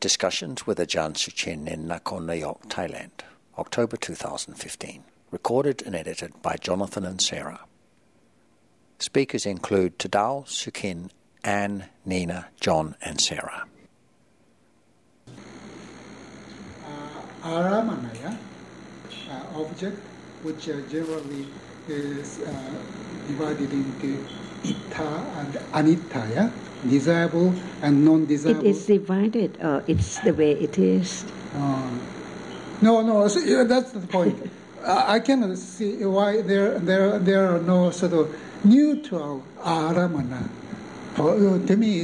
Discussions with Ajahn Suchin in Nakhon Nayok, Thailand, October 2015. Recorded and edited by Jonathan and Sarah. Speakers include Tadao, Suchin, Anne, Nina, John and Sarah. Aramanaya, object which generally is divided into itta and anitta, yeah? Desirable and non-desirable. It is divided, or it's the way it is. No, so, yeah, that's the point. I cannot see why there are no sort of neutral aramana. To me,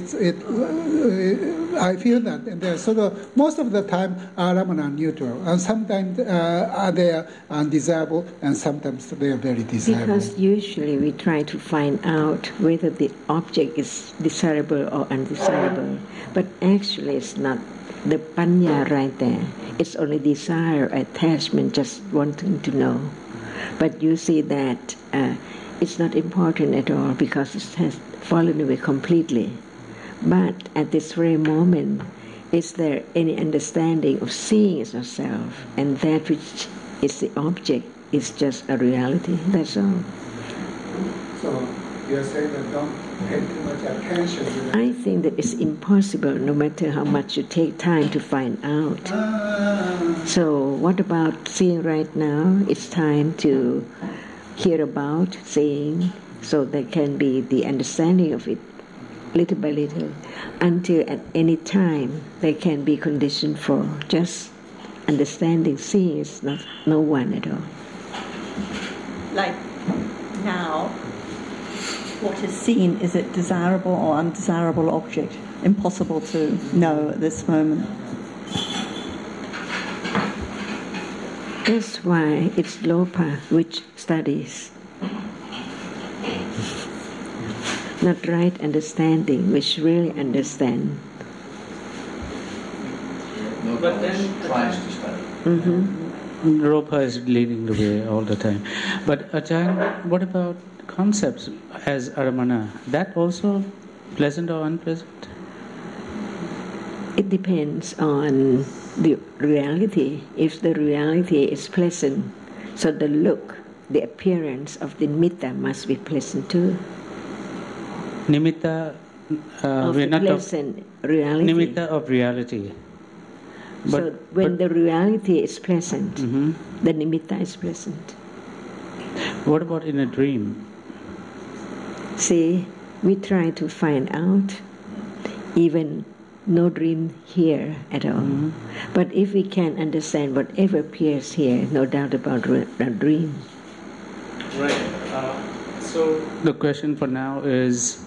I feel that they're sort of most of the time aramana are neutral, and sometimes they are undesirable, and sometimes they are very desirable. Because usually we try to find out whether the object is desirable or undesirable, but actually it's not the panya right there. It's only desire, attachment, just wanting to know. But you see that it's not important at all because it has fallen away completely. But at this very moment, is there any understanding of seeing as yourself, and that which is the object is just a reality? That's all. So you're saying that don't pay too much attention to that? I think that it's impossible, no matter how much you take time to find out. So what about seeing right now? It's time to hear about seeing, so there can be the understanding of it little by little, until at any time there can be condition for just understanding. Seeing is not no one at all. Like now, what is seen, is it desirable or undesirable object? Impossible to know at this moment. That's why it's Lopa which studies. Not right understanding, which really understand. But then tries to study. Mm-hmm. Rupa is leading the way all the time. But Ajahn, what about concepts as aramana? That also pleasant or unpleasant? It depends on the reality. If the reality is pleasant, so the look, the appearance of the nimitta must be pleasant too. Nimitta, we're not pleasant reality. Nimitta of reality. So when the reality is pleasant, the nimitta is pleasant. What about in a dream? See, we try to find out, even no dream here at all. But if we can understand whatever appears here, no doubt about a dream. Right. So the question for now is,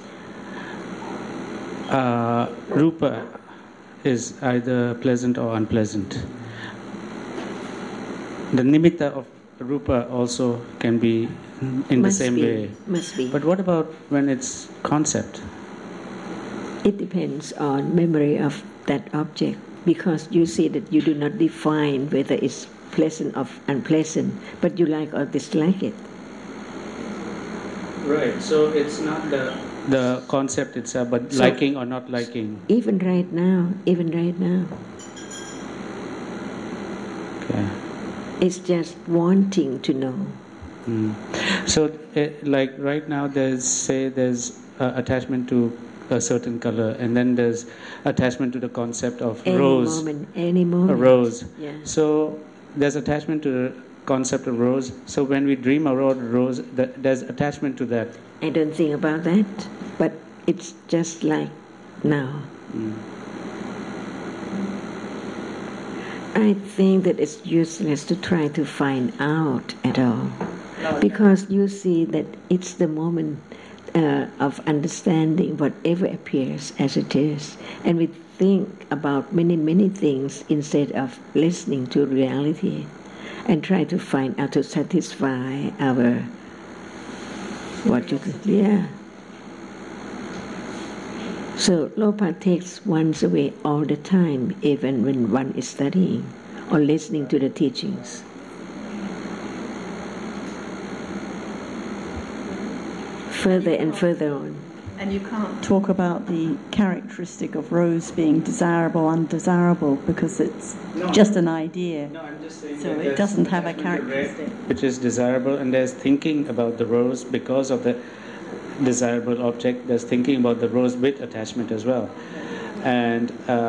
rupa is either pleasant or unpleasant. The nimitta of rupa also can be in the same way. Must be. But what about when it's concept? It depends on memory of that object, because you see that you do not define whether it's pleasant or unpleasant, but you like or dislike it. Right, so it's not the concept itself, but so liking or not liking. Even right now. Okay. It's just wanting to know. So, like right now, there's attachment to a certain color, and then there's attachment to the concept of rose. Any moment. A rose. Yeah. So there's attachment to the concept of rose. So when we dream about rose, there's attachment to that. I don't think about that, but it's just like now. I think that it's useless to try to find out at all, because you see that it's the moment of understanding whatever appears as it is, and we think about many things instead of listening to reality and try to find out to satisfy our So Lopa takes one away all the time, even when one is studying or listening to the teachings. Further and further on. And you can't talk about the characteristic of rose being desirable, undesirable, because it's just an idea. No, I'm just saying so that it doesn't have a characteristic. Which is desirable, and there's thinking about the rose because of the desirable object. There's thinking about the rose with attachment as well. And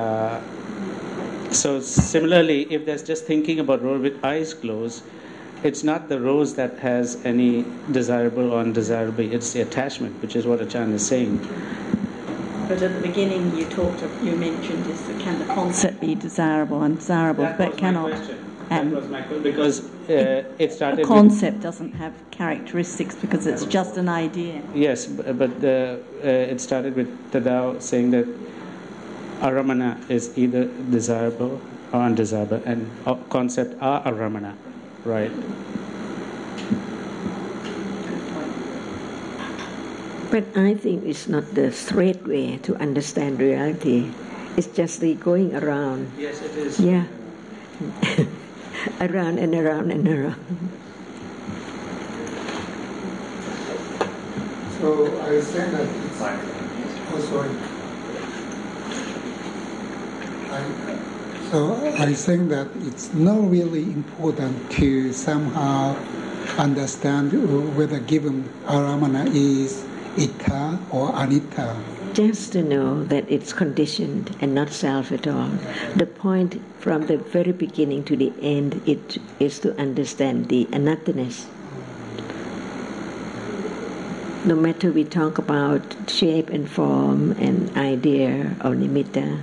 so similarly, if there's just thinking about rose with eyes closed, it's not the rose that has any desirable or undesirable, it's the attachment, which is what Achan is saying. But at the beginning you mentioned can the concept be desirable, undesirable, but cannot. That was my question, because it started. The concept doesn't have characteristics because it's just an idea. Yes, but it started with Tadao saying that aramana is either desirable or undesirable, and concept are aramana, right? But I think it's not the straight way to understand reality. It's just the going around. Yes, it is. Yeah. Around and around and around. So I say that it's... Oh, sorry. I think that it's not really important to somehow understand whether given aramana is ita or anitta. Just to know that it's conditioned and not self at all. The point from the very beginning to the end it is to understand the anatta-ness. No matter we talk about shape and form and idea or nimitta.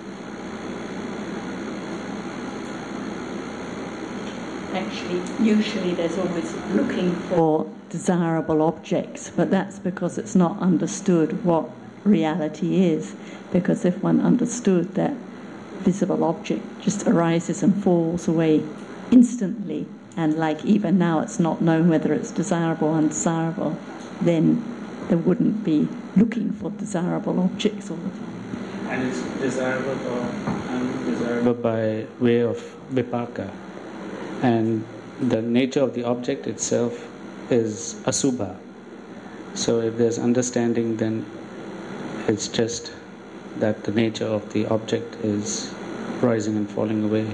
Actually, usually there's always looking for desirable objects, but that's because it's not understood what reality is. Because if one understood that visible object just arises and falls away instantly, and like even now it's not known whether it's desirable or undesirable, then there wouldn't be looking for desirable objects all the time. And it's desirable or undesirable by way of vipaka. And the nature of the object itself is asubha. So if there's understanding, then it's just that the nature of the object is rising and falling away.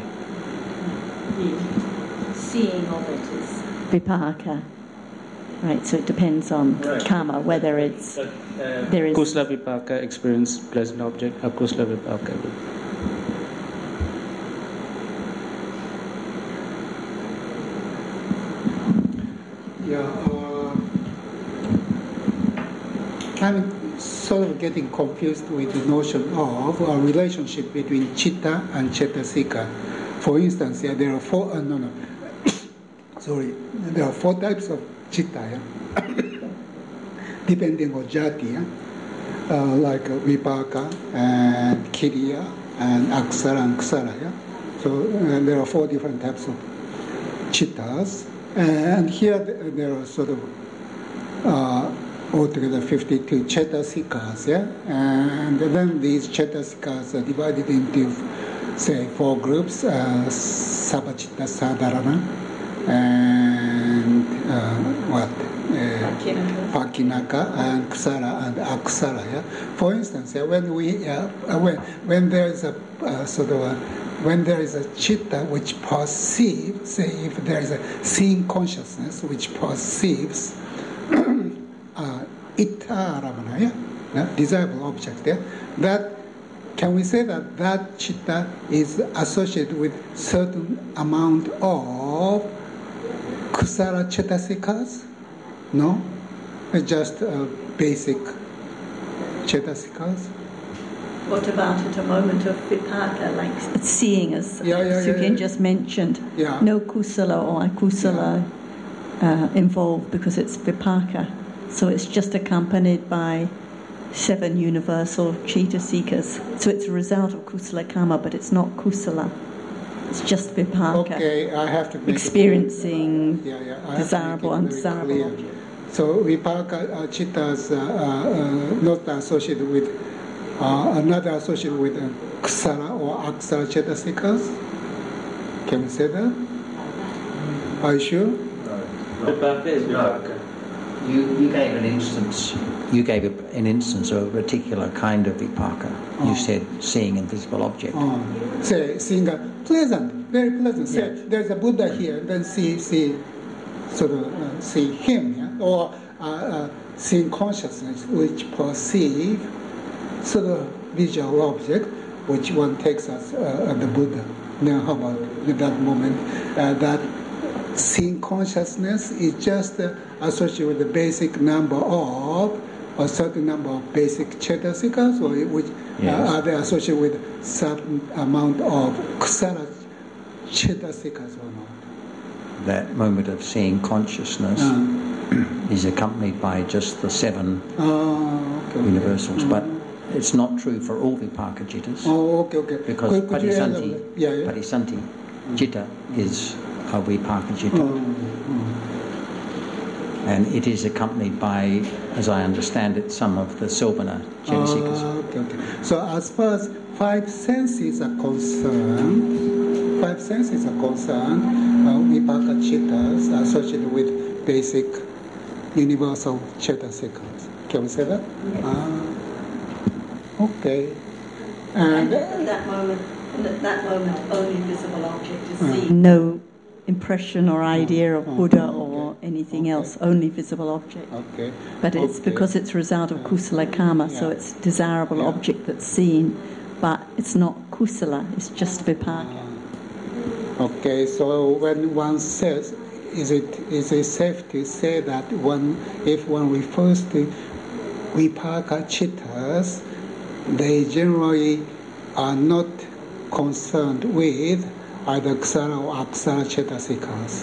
The seeing of it is vipaka. Right, so it depends on karma, whether it's there is kusala vipaka experience pleasant object, akusala vipaka. I'm sort of getting confused with the notion of a relationship between citta and cetasika. For instance, there are four. There are four types of citta, depending on jati, like vipaka and kiriya and aksara and ksara. So there are four different types of cittas. And here there are sort of altogether 52 cetasikas, and then these cetasikas are divided into, say, four groups: sabbacitta, sadharana, and pakinaka, and ksara and aksara. For instance, when there is a sort of when there is a citta which perceives, say if there is a seeing consciousness which perceives ita aramana, desirable object, that can we say that that citta is associated with certain amount of kusala cetasikas? No, it's just basic cetasikas. What about at a moment of vipaka, like seeing, as Sukin just mentioned? Yeah. No kusala or akusala involved because it's vipaka. So it's just accompanied by 7 universal cetasikas. So it's a result of kusala karma, but it's not kusala. It's just vipaka. Okay, I have to experiencing desirable and undesirable. So vipaka cittas not associated with another associated with ksara or aksara cetasikas. Can we say that? Are you sure? Vipaka is vipaka. You gave an instance. You gave an instance of a particular kind of vipaka. You said seeing invisible object. Say seeing a pleasant, very pleasant. Say there's a Buddha here, then see him, yeah? Or seeing consciousness which perceive sort of visual object which one takes as the Buddha. Now how about at that moment that seeing consciousness is just associated with the basic number of a certain number of basic cetasikas, or which are they associated with certain amount of kusala cetasikas or not? That moment of seeing consciousness is accompanied by just the 7 universals, but it's not true for all vipaka jittas. Okay. Because Padisanti jitta is a vipaka jitta. And it is accompanied by, as I understand it, some of the Sobhana cetasikas. Okay. So as far as five senses are concerned, vipaka chittas are associated with basic universal cetasikas. Can we say that? Okay. And at that moment, only visible object is seen. No impression or idea of Buddha or anything else, only visible object. Okay. But it's because it's a result of kusala karma, so it's desirable object that's seen, but it's not kusala, it's just vipaka. Okay, so when one says, is it safe to say that if one refers to vipaka chittas, they generally are not concerned with either ksara or aksara cetasikas?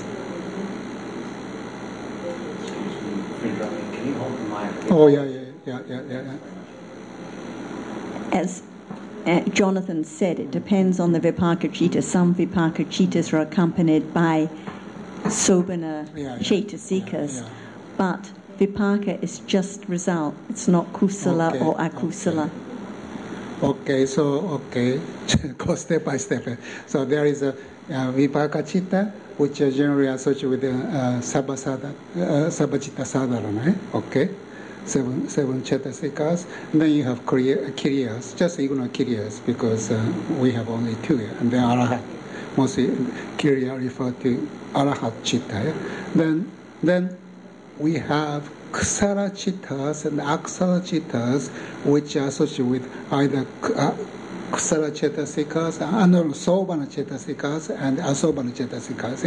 Can you hold the mic? Oh, yeah. As Jonathan said, it depends on the vipaka citta. Some vipaka cittas are accompanied by sobhana cetasikas, but vipaka is just result. It's not kusala or akusala. Okay, go step by step. So there is a vipaka citta, which are generally associated with sabbacitta sadharana. Okay, seven cetasikas. And then you have kiriyas. Just ignore kiriyas because we have only 2, and then arahat. Mostly kiriya refer to arahat citta. Then we have ksara chittas and aksara chittas, which are associated with either ksara cetasikas, sobhana cetasikas, and asobhana cetasikas.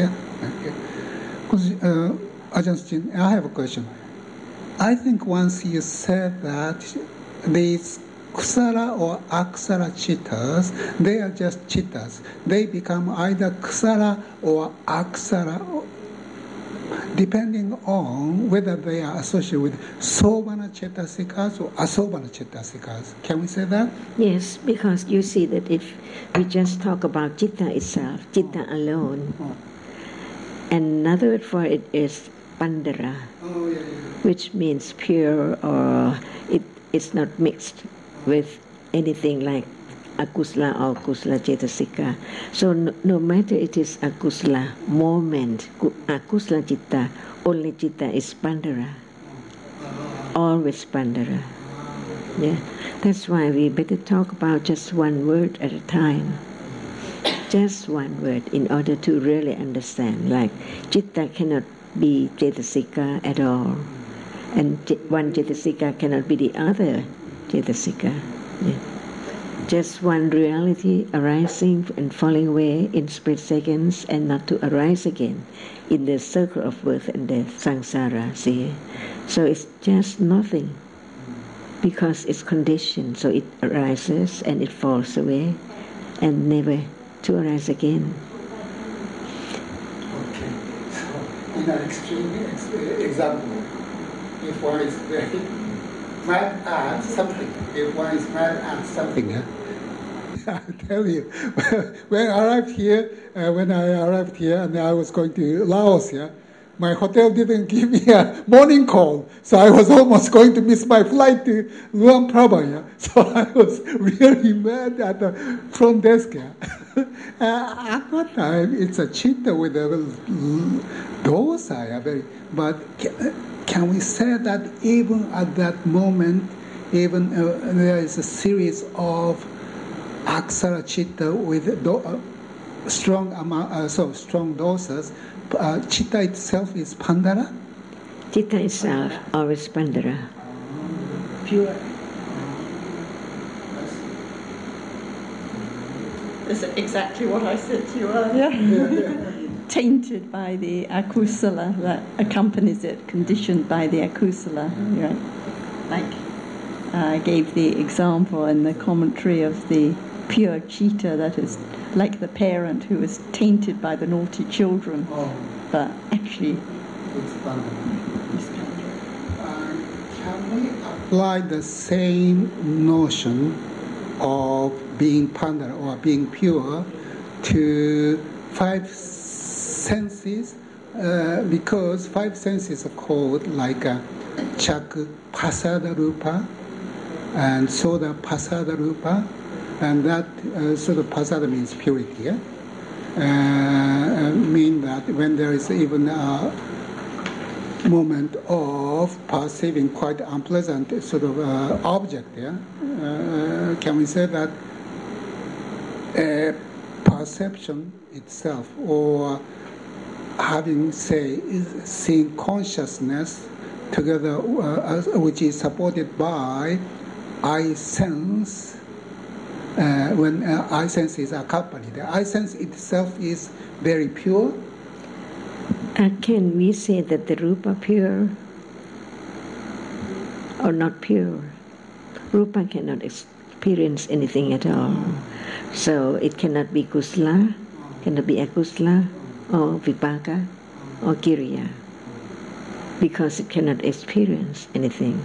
Ajahn Suchin, I have a question. I think once you said that these ksara or aksara chittas, they are just chittas. They become either ksara or aksara, depending on whether they are associated with sobhana cetasikas or asobhana cetasikas. Can we say that? Yes, because you see that if we just talk about citta itself, citta alone, another word for it is pandara, which means pure, or it's not mixed with anything like akusala or kusala cetasika. So no matter it is akusala moment, akusala citta, only citta is pandara. Always pandara. Yeah. That's why we better talk about just one word at a time. Just one word in order to really understand. Like citta cannot be cetasika at all. And one cetasika cannot be the other cetasika. Yeah. Just one reality arising and falling away in split seconds and not to arise again in the circle of birth and death, samsara, see? So it's just nothing because it's conditioned, so it arises and it falls away and never to arise again. Okay, so in an extreme example, if one is very mad at something, I tell you, when I arrived here, and I was going to Laos, my hotel didn't give me a morning call, so I was almost going to miss my flight to Luang Prabha. So I was really mad at the front desk. At what time it's a chitta with a dosa, but can we say that even at that moment, even there is a series of aksara chitta with strong dosas, chitta itself is pandara? Chitta itself always pandara. Pure. That's exactly what I said to you earlier. Tainted by the akusala that accompanies it, conditioned by the akusala. Right? Like I gave the example in the commentary of the pure chitta that is like the parent who is tainted by the naughty children, but actually it's pandara. Can we apply the same notion of being pandara or being pure to five senses? Because five senses are called like chakra pasada rupa and soda pasada rupa, and that soda pasada means purity. Mean that when there is even a moment of perceiving quite unpleasant sort of object, can we say that perception itself, or having seeing consciousness together, which is supported by eye sense, when eye sense is accompanied, the eye sense itself is very pure? Can we say that the rupa pure or not pure? Rupa cannot experience anything at all. So it cannot be kusala, cannot be akusala, or vipaka, or kiriya, because it cannot experience anything.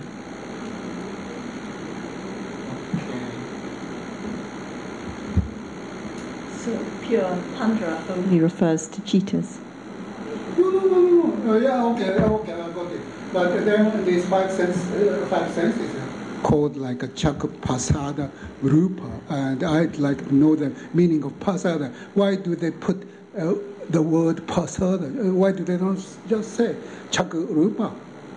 So pure pandara only refers to chittas. No. Okay, I got it. But then these five senses called like a chakra pasada rupa, and I'd like to know the meaning of pasada. Why do they put the word pasada? Why do they not just say chakra rupa?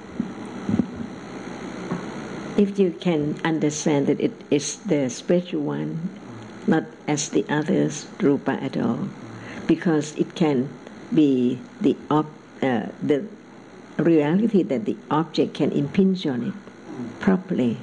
If you can understand that it is the spiritual one, not as the others rupa at all, because it can be the reality that the object can impinge on it properly,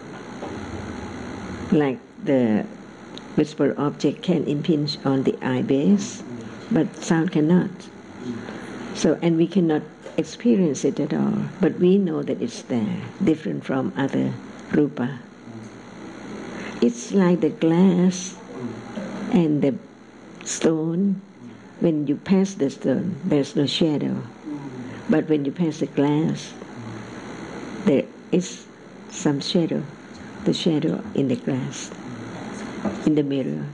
like the visible object can impinge on the eye base, but sound cannot. So, and we cannot experience it at all, but we know that it's there, different from other rupa. It's like the glass and the stone. When you pass the stone, there's no shadow. But when you pass the glass, there is some shadow, the shadow in the glass, in the mirror.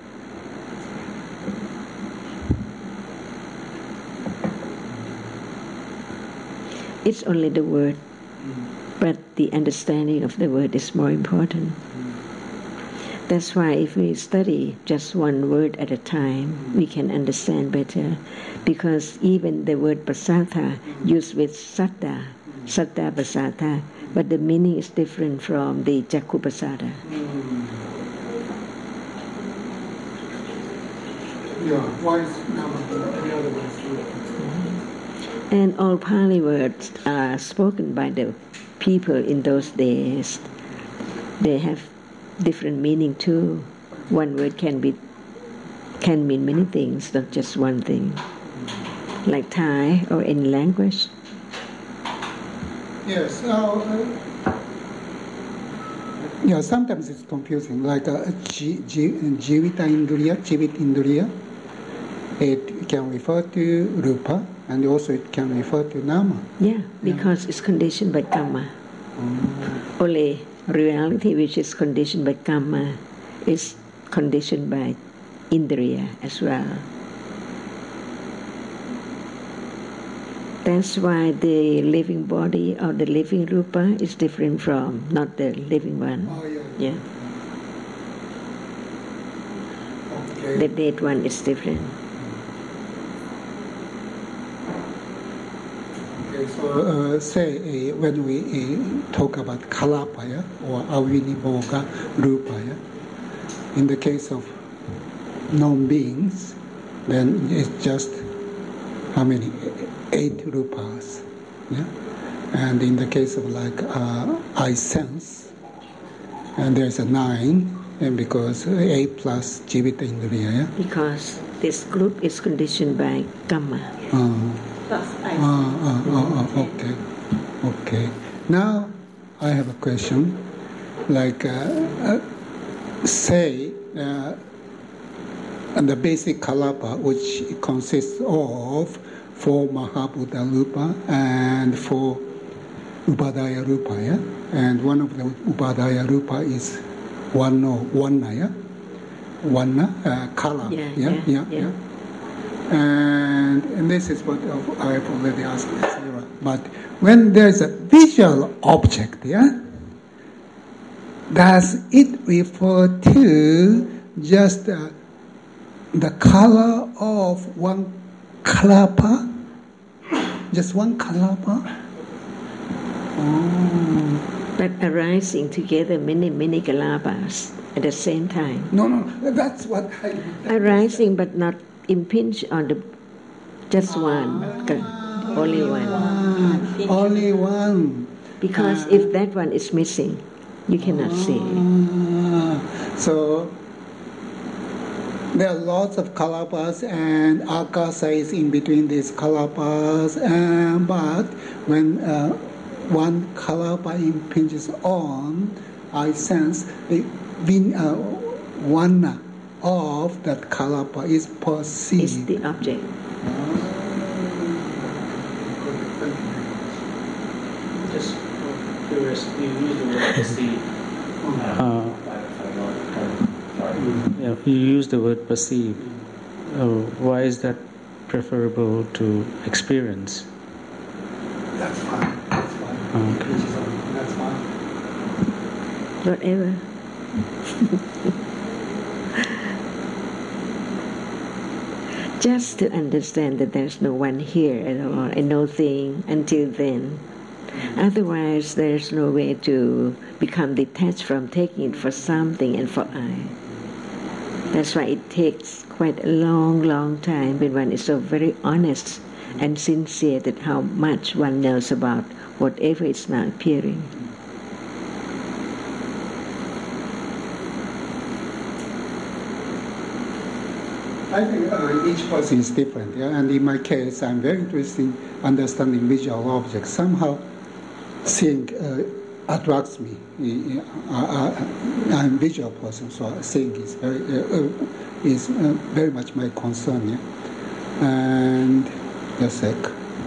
It's only the word, but the understanding of the word is more important. That's why if we study just one word at a time, we can understand better, because even the word pasatha used with satta pasatha, but the meaning is different from the jakku pasatha. And all Pali words are spoken by the people in those days. They have different meaning too. One word can mean many things, not just one thing. Like Thai or any language. Yes. Sometimes it's confusing. Like jivita indriya, it can refer to rupa, and also it can refer to nama. Yeah, because it's conditioned by karma. Only reality which is conditioned by karma is conditioned by indriya as well. That's why the living body or the living rupa is different from not the living one. Oh, yeah. Yeah. The date one is different. Okay, so say when we talk about kalapa, yeah, or aviniboga rupa, yeah, in the case of non-beings, then it's just how many? 8 rupas, yeah. And in the case of like I sense, and there's a 9, and because 8 plus jivita indriya, yeah. Because this group is conditioned by kamma. Okay. Now I have a question. Like, say, the basic kalapa, which consists of 4 Mahabuddha Rupa and 4 Upadaya Rupa, yeah? And one of the Upadaya Rupa is Vanna, yeah? Vanna, color, yeah. And this is what I have already asked Sarah. But when there's a visual object, yeah, does it refer to just the color of one kalapa? Just one kalapa? Oh. But arising together many kalapas at the same time. No, that's what I... Arising but not impinge on the just one, only one. Only one. Because if that one is missing, you cannot see it. So there are lots of kalapas and akasa is in between these kalapas, but when one kalapa impinges on, I sense the one of that kalapa is perceived. Is the object. Just curious, you use the word perceive. You use the word perceive. Why is that preferable to experience? That's fine. Okay. That's fine. Whatever. Just to understand that there's no one here at all and no thing until then. Otherwise, there's no way to become detached from taking it for something and for I. That's why it takes quite a long time when one is so very honest and sincere that how much one knows about whatever is now appearing. I think each person is different, yeah? And in my case, I'm very interested in understanding visual objects. Somehow, seeing attracts me. I'm a visual person, so seeing is very much my concern, yeah? And just a sec.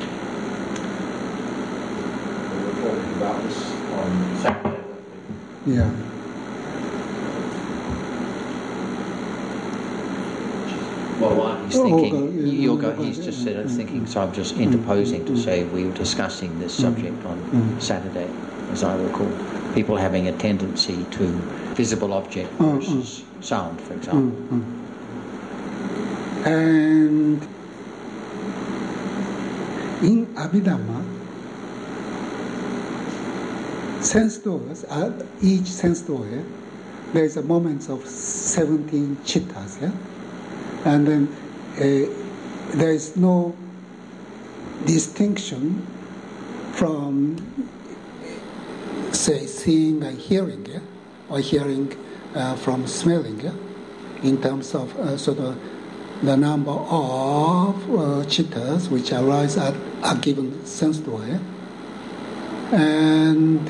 We were talking about this on Saturday. Yeah. Well, while he's thinking, he's just said thinking, so I'm just interposing to say we were discussing this subject on Saturday, as I recall. People having a tendency to visible object versus sound, for example. And in Abhidhamma, sense doors, at each sense door, there is a moment of 17 chittas, yeah? And then there is no distinction from, say, seeing and hearing, yeah? Or hearing from smelling, yeah? In terms of sort of the number of chittas which arise at a given sense door, yeah? And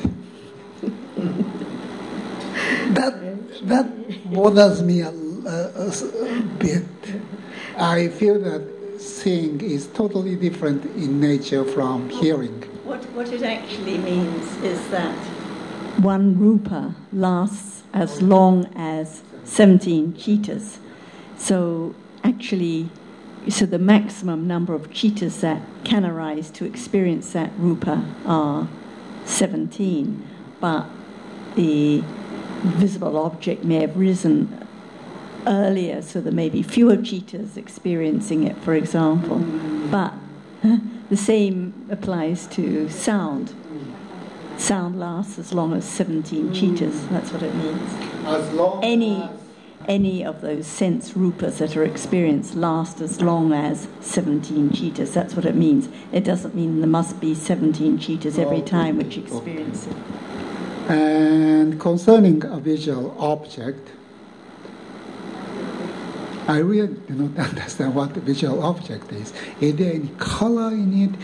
that bothers me a bit. I feel that seeing is totally different in nature from hearing. What it actually means is that one rupa lasts as long as 17 chittas. So actually, the maximum number of chittas that can arise to experience that rupa are 17, but the visible object may have risen earlier, so there may be fewer cheetahs experiencing it, for example. But the same applies to sound. Sound lasts as long as 17 cheetahs. That's what it means. As long Any of those sense rupas that are experienced last as long as 17 cheetahs. That's what it means. It doesn't mean there must be 17 cheetahs every time which experience it. And concerning a visual object, I really do not understand what the visual object is. Is there any color in it?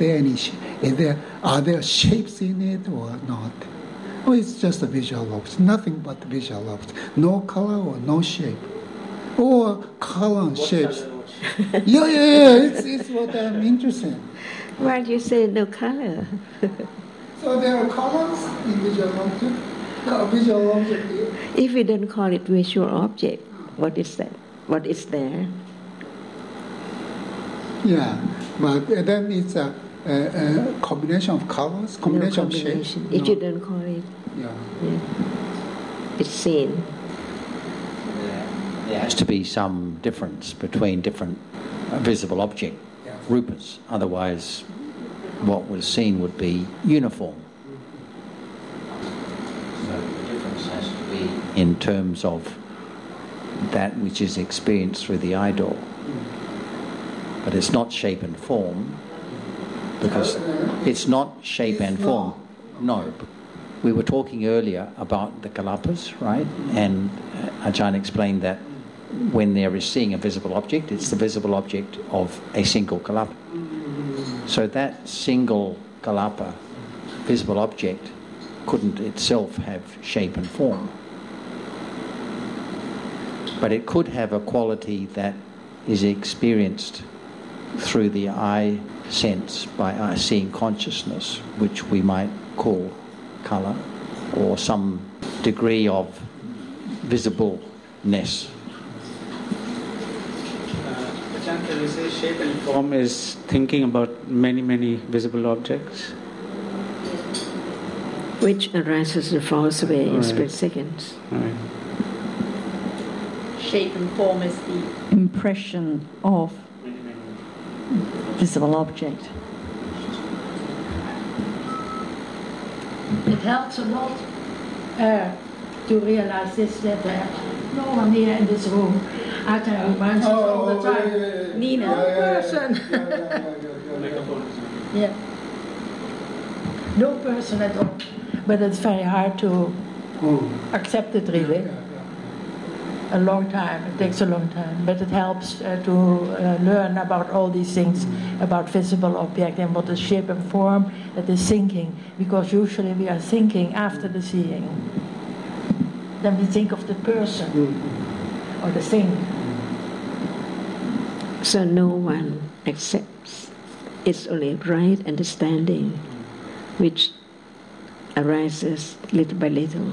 Are there shapes in it or not? Or it's just a visual object, nothing but visual object. No color or no shape. Or color and shapes. Yeah, it's what I'm interested in. Why do you say no color? So there are colors in visual object? Visual object. If we don't call it visual object, what is that? What is there? Yeah, but then it's a combination of colors, combination of shapes. If you don't call it, it's seen. There has to be some difference between different visible object rupas. Otherwise, what was seen would be uniform. So the difference has to be in terms of that which is experienced through the eye door. But it's not shape and form, because it's not shape and form. No. We were talking earlier about the kalapas, right? And Ajahn explained that when there is seeing a visible object, it's the visible object of a single kalapa. So that single kalapa, visible object, couldn't itself have shape and form. But it could have a quality that is experienced through the eye sense by eye seeing consciousness, which we might call colour, or some degree of visibleness. Ajahn, can we say shape and form is thinking about many, many visible objects? Which arises and falls away in split seconds. Right. Shape and form is the impression of visible object. It helps a lot to realize this, that no one here in this room, I can remind us all the time. Nina. No person. Yeah. No person at all. But it's very hard to accept it, really. A long time. It takes a long time, but it helps to learn about all these things, about visible object and what is shape and form, that is thinking, because usually we are thinking after the seeing. Then we think of the person or the thing. So no one accepts. It's only right understanding which arises little by little.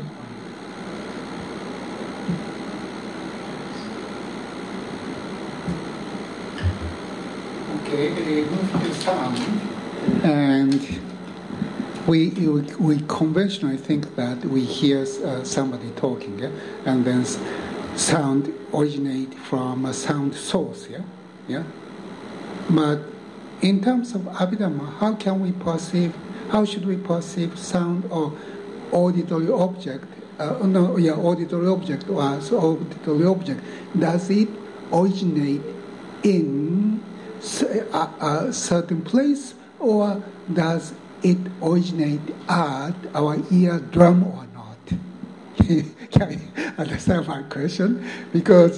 Okay, move to sound, and we conventionally think that we hear somebody talking, and then sound originate from a sound source, yeah. But in terms of Abhidhamma, how should we perceive sound or auditory object? Auditory object or auditory object. Does it originate in a certain place, or does it originate at our eardrum or not? Can you understand my question? Because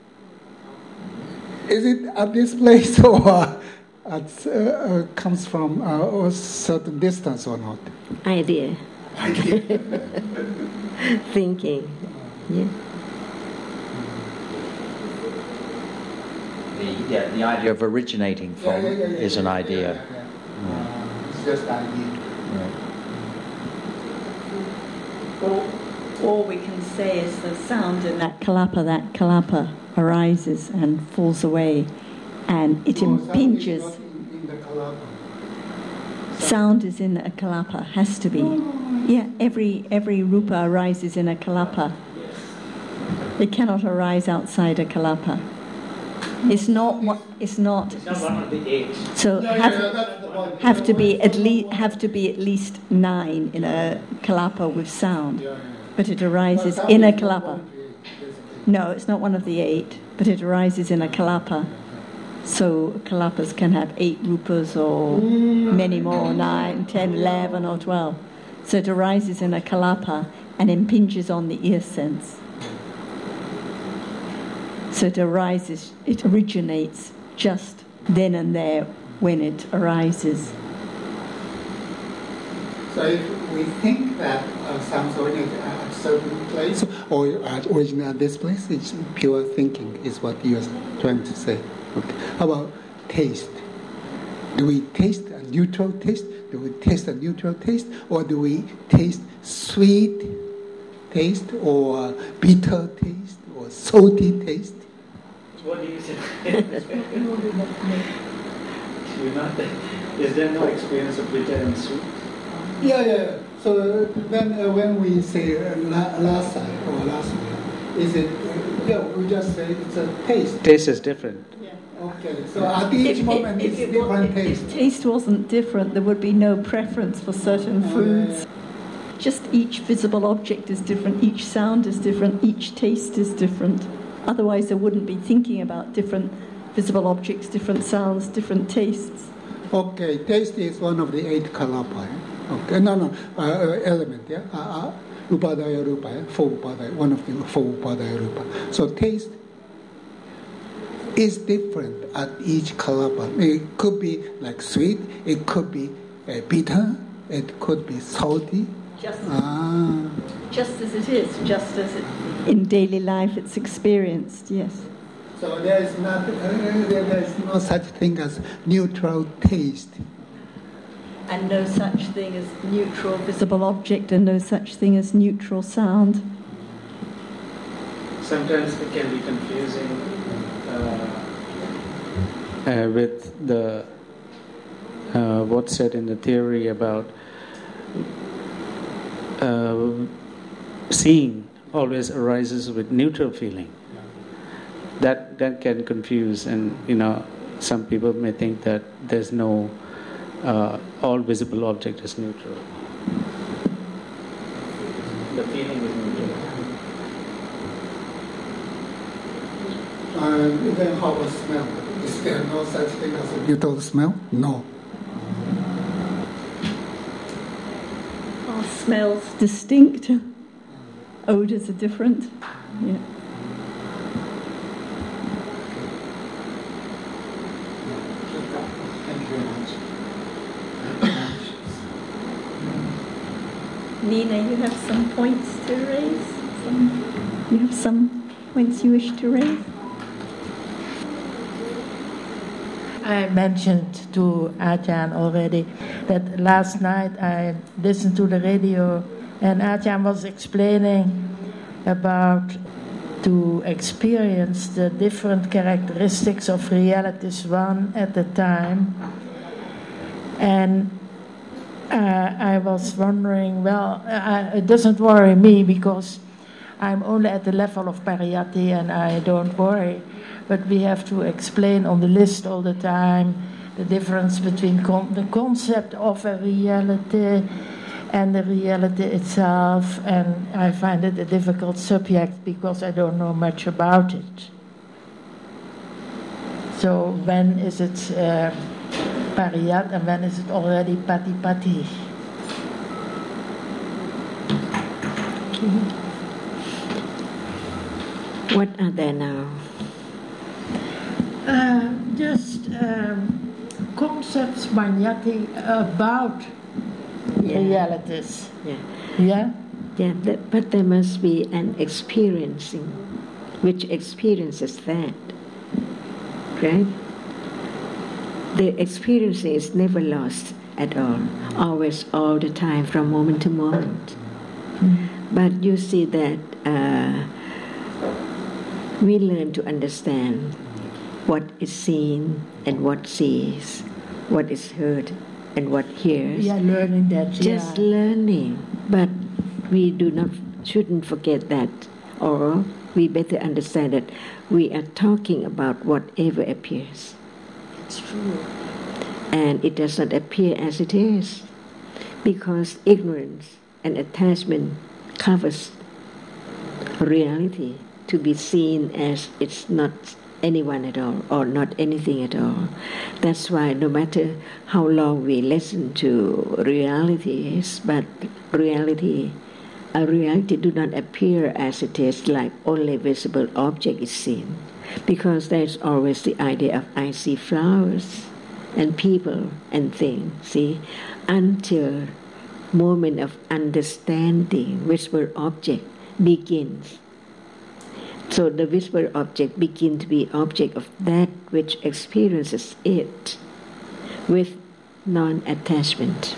is it at this place or comes from a certain distance or not? Idea. Thinking. Yeah. The idea of originating from is an idea. It's just idea. All we can say is the sound in that kalapa arises and falls away, and it impinges. Sound is in a kalapa, has to be. Yeah, every rupa arises in a kalapa. They cannot arise outside a kalapa. It's not one of the 8. So have to be at least 9 in a kalapa with sound, but it arises in a kalapa. No, it's not one of the 8, but it arises in a kalapa. So kalapas can have 8 rupas or many more, 9, 10, 11 or 12. So it arises in a kalapa and impinges on the ear sense. So it originates just then and there when it arises. So if we think that sounds originate at a certain place or originate at this place, it's pure thinking is what you're trying to say. Okay. How about taste? Do we taste a neutral taste? Do we taste a neutral taste? Or do we taste sweet taste or bitter taste or salty taste? What do you say? Is there no experience of bitter and sweet? Yeah. So then when we say lasa or lasana, is it, we just say it's a taste. Taste is different. Okay, so at each moment it's different taste. If taste wasn't different, there would be no preference for certain foods. Yeah. Just each visible object is different, each sound is different, each taste is different. Otherwise there wouldn't be thinking about different visible objects, different sounds, different tastes. Okay, taste is one of the 8 kalapa. Okay, element, yeah? Upadaya rupa, 4 upadaya, one of the 4 upadaya rupa. So taste is different at each kalapa. It could be like sweet, it could be bitter, it could be salty. Just as it is, just as it in daily life it's experienced, yes. So there is no such thing as neutral taste. And no such thing as neutral visible object, and no such thing as neutral sound. Sometimes it can be confusing with the what's said in the theory about seeing always arises with neutral feeling. That can confuse, and some people may think that there's no all visible object is neutral. The feeling is neutral. Even how a smell. Is there no such thing as a neutral smell? No. Are smells distinct? Odors are different? Yeah. Nina, you have some points to raise? You have some points you wish to raise? I mentioned to Ajahn already that last night I listened to the radio and Ajahn was explaining about to experience the different characteristics of realities one at a time. And I was wondering, it doesn't worry me because I'm only at the level of pariyatti and I don't worry. But we have to explain on the list all the time the difference between the concept of a reality and the reality itself. And I find it a difficult subject because I don't know much about it. So when is it pariyat and when is it already patipati? What are there now? Just concepts manyati about realities. Yeah? Yeah, but there must be an experiencing. Which experiences that? Right? The experiencing is never lost at all. Always, all the time, from moment to moment. But you see that we learn to understand what is seen and what sees, what is heard and what hears. We are learning that. Just learning, but we shouldn't forget that or we better understand that we are talking about whatever appears. It's true. And it does not appear as it is, because ignorance and attachment covers reality to be seen as it's not anyone at all or not anything at all. That's why no matter how long we listen to realities, but a reality do not appear as it is, like only visible object is seen, because there's always the idea of I see flowers and people and things, see, until moment of understanding visible object begins. So the visible object begins to be object of that which experiences it with non-attachment.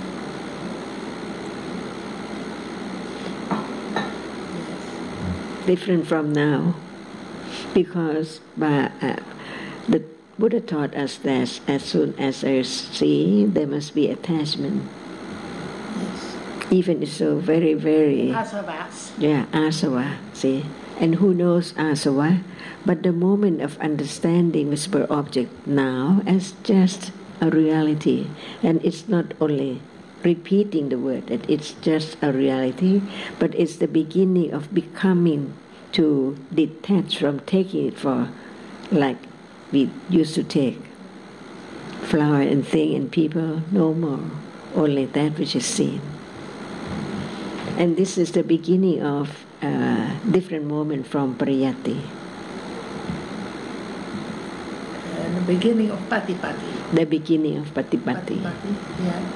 Different from now, because the Buddha taught us that as soon as I see, there must be attachment. Yes. Even it's so very, very... Asavas. Yeah, asava, see. And who knows asava? But the moment of understanding visible object now as just a reality. And it's not only repeating the word, that it's just a reality, but it's the beginning of becoming to detach from taking it for, like we used to take flower and thing and people, no more, only that which is seen. And this is the beginning of a different moment from pariyati. The beginning of patipati. The beginning of patipati. Yeah.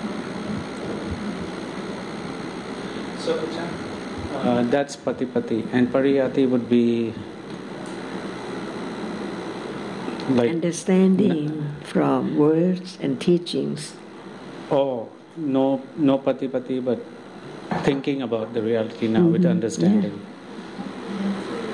So, that's patipati, and pariyati would be like understanding from words and teachings. Oh, no patipati, but thinking about the reality now with understanding. Yeah.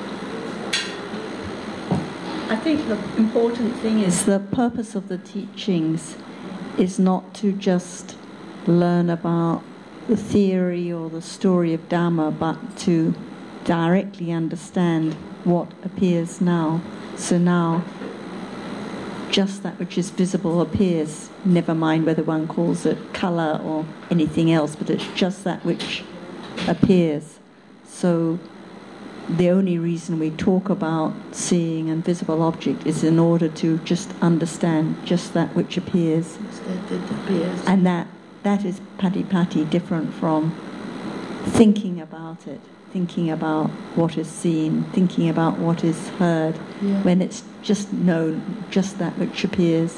I think the important thing is the purpose of the teachings is not to just learn about the theory or the story of Dhamma, but to directly understand what appears now. So now, just that which is visible appears, never mind whether one calls it colour or anything else, but it's just that which appears. So the only reason we talk about seeing and visible object is in order to just understand just that which appears. That it appears. And that is patipati, different from thinking about it, thinking about what is seen, thinking about what is heard, when it's just known, just that which appears.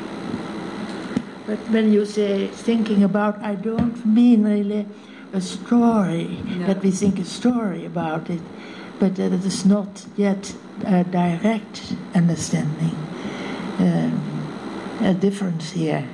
But when you say thinking about, I don't mean really a story, that we think a story about it, but that it is not yet a direct understanding. A difference here.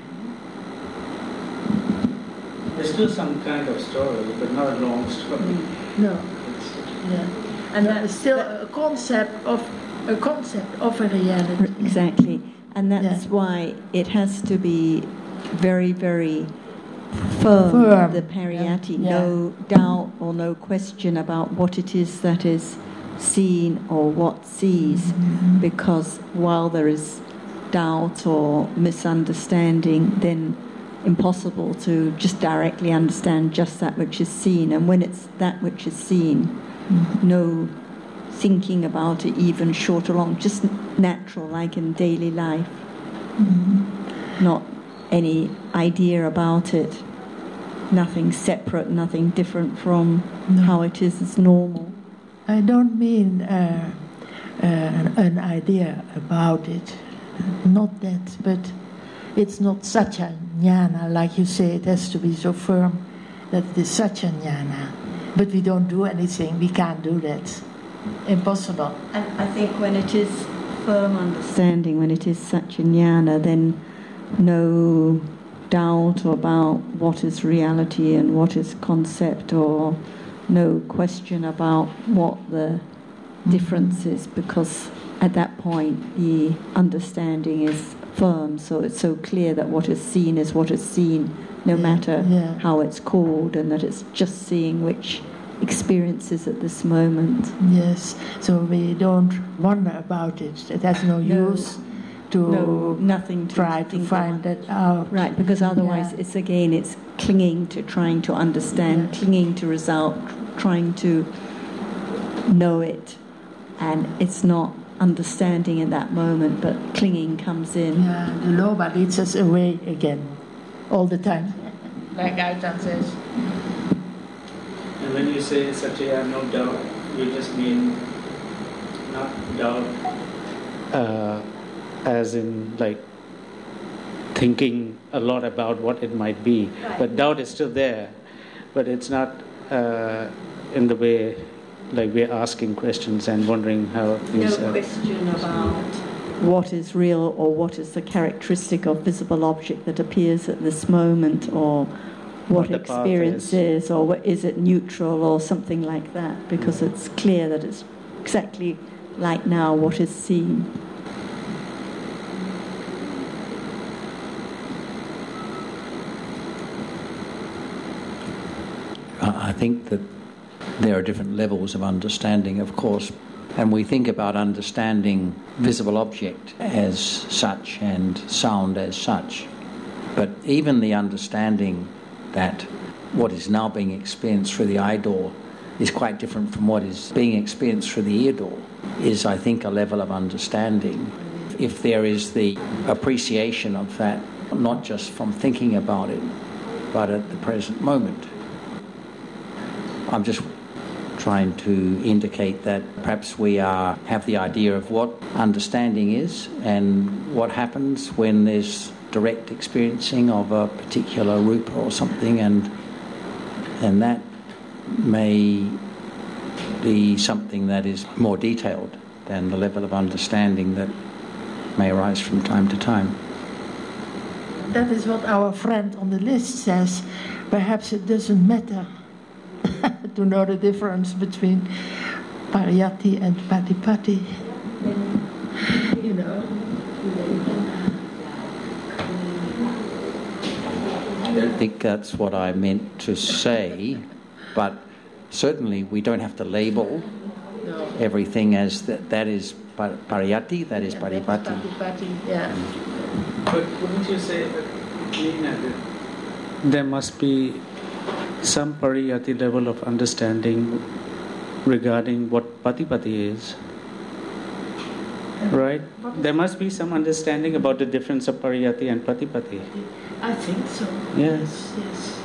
There's still some kind of story, but not a long story. No. Yeah. And that is still a concept of a reality. Exactly. And that's why it has to be very, very firm. The pariyati. No doubt or no question about what it is that is seen or what sees, because while there is doubt or misunderstanding, then impossible to just directly understand just that which is seen. And when it's that which is seen, no thinking about it even short or long, just natural, like in daily life. Not any idea about it, nothing separate, nothing different from how it is as normal. I don't mean an idea about it, not that, but it's not satya jnana, like you say. It has to be so firm that it is satya jnana. But we don't do anything, we can't do that. Impossible. And I think when it is firm understanding, when it is satya jnana, then no doubt about what is reality and what is concept, or no question about what the difference is, because at that point the understanding is firm, so it's so clear that what is seen is what is seen, no matter how it's called, and that it's just seeing which experiences at this moment. Yes, so we don't wonder about it. It has no use to nothing to try to find that out. Right, because otherwise it's clinging to trying to understand, clinging to result, trying to know it, and it's not understanding in that moment, but clinging comes in. Yeah, the loba leads us away again, all the time, like Ajahn says. And when you say Satya, no doubt, you just mean not doubt as in like thinking a lot about what it might be. Right. But doubt is still there, but it's not in the way like we're asking questions and wondering how things are. No question about what is real or what is the characteristic of visible object that appears at this moment, or what experience is, or is it neutral or something like that, because it's clear that it's exactly like now what is seen. I think that there are different levels of understanding, of course, and we think about understanding visible object as such and sound as such. But even the understanding that what is now being experienced through the eye door is quite different from what is being experienced through the ear door is, I think, a level of understanding. If there is the appreciation of that, not just from thinking about it, but at the present moment. I'm just trying to indicate that perhaps we have the idea of what understanding is and what happens when there's direct experiencing of a particular rupa or something, and that may be something that is more detailed than the level of understanding that may arise from time to time. That is what our friend on the list says. Perhaps it doesn't matter to know the difference between pariyati and patipati. You know. I don't think that's what I meant to say, but certainly we don't have to label everything as that is pariyati, that is paripati. Yeah. But wouldn't you say that there must be some pariyati level of understanding regarding what patipati is? Right? There must be some understanding about the difference of pariyati and patipati. I think so. Yes. Yes.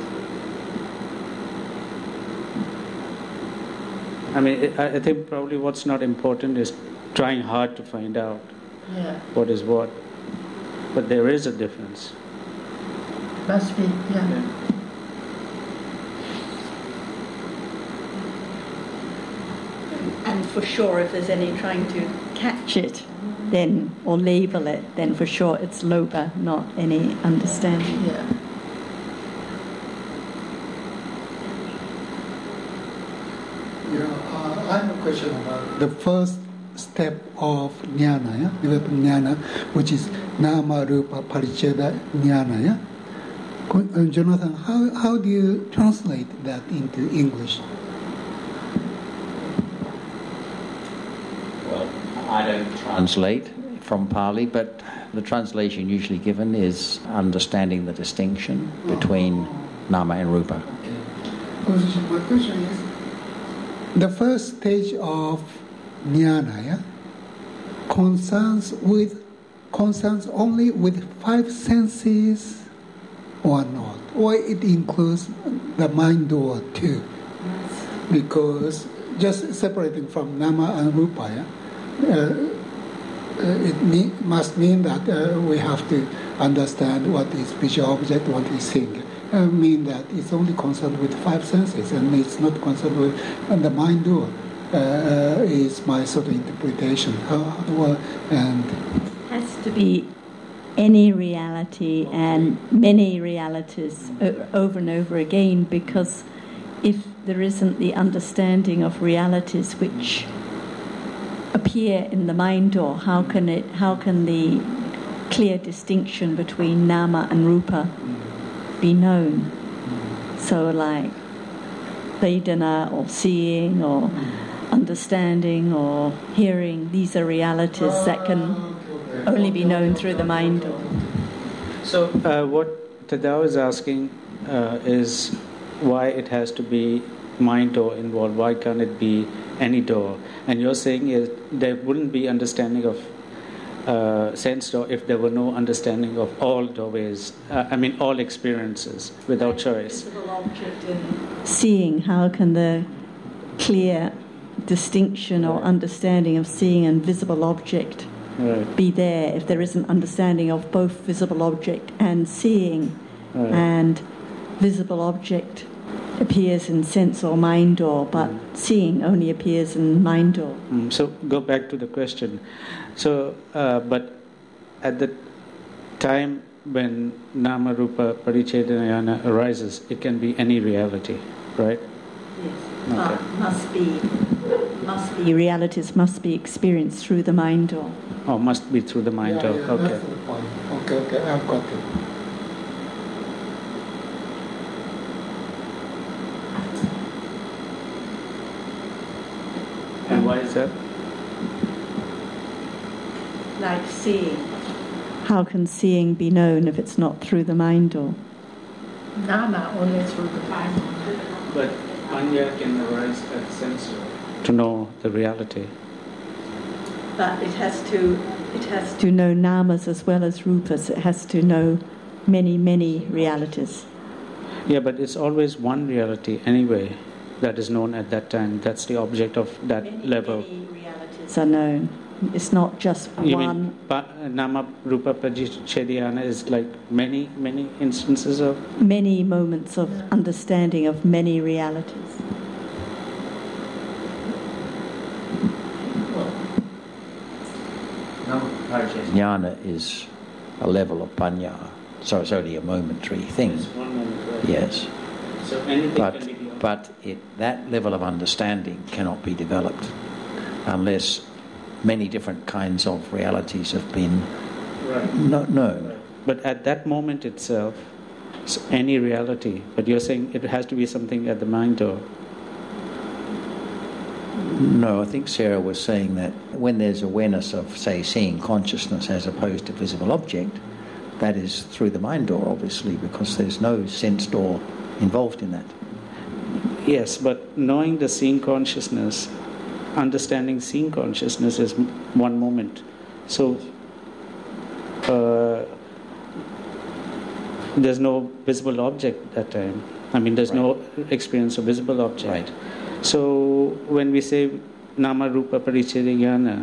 I mean, I think probably what's not important is trying hard to find out what is what. But there is a difference. Must be, yeah. And for sure, if there's any trying to catch it, then, or label it, then for sure it's loba, not any understanding. Yeah. I have a question about the first step of jnana, developing jnana, which is nama rupa paricheda jnana. Yeah? Jonathan, how do you translate that into English? Well, I don't translate from Pali, but the translation usually given is understanding the distinction between nama and rupa. Okay. My question is, the first stage of jnana concerns only with five senses or not, or it includes the mind door too, because just separating from nama and rupa, must mean that we have to understand what is visual object, what is thing. Mean that it's only concerned with five senses and it's not concerned with the mind door. Is my sort of interpretation. And has to be any reality and many realities over and over again, because if there isn't the understanding of realities which appear in the mind door, how can the clear distinction between nama and rupa be known? So like Vedana or seeing or understanding or hearing. These are realities that can only be known through the mind. So what Tadao is asking is why it has to be mind door involved. Why can't it be any door? And you're saying is there wouldn't be understanding of sense door if there were no understanding of all doorways. All experiences without choice. Visible object in seeing. How can the clear distinction or understanding of seeing and visible object be there if there is an understanding of both visible object and seeing, and visible object appears in sense or mind door, but seeing only appears in mind door. So go back to the question. So, but at the time when Nama Rupa Parichedana arises, it can be any reality, right? Yes. Okay. Must be realities must be experienced through the mind door. Oh, must be through the mind door. Okay. That's the point. Okay, I've got it. And why is that? Like seeing. How can seeing be known if it's not through the mind door? Nama only through the mind. But Panya can arise at sense door to know the reality. But it has to know namas as well as rupas. It has to know many, many realities. Yeah, but it's always one reality anyway that is known at that time. That's the object of that level. Many realities are known. It's not just you one. Mean Nama Rupa Parichedana is like many, many instances of? Many moments of understanding of many realities. Jnana is a level of panya, so it's only a momentary thing. It's one moment, right? Yes. So anything can be beyond. But that level of understanding cannot be developed unless many different kinds of realities have been known. Right. But at that moment itself, it's any reality. But you're saying it has to be something at the mind door. No, I think Sarah was saying that when there's awareness of, say, seeing consciousness as opposed to visible object, that is through the mind door, obviously, because there's no sense door involved in that. Yes, but knowing the seeing consciousness, understanding seeing consciousness is one moment. So there's no visible object at that time. There's no experience of visible object. Right. So when we say Nama Rupa Parichedana,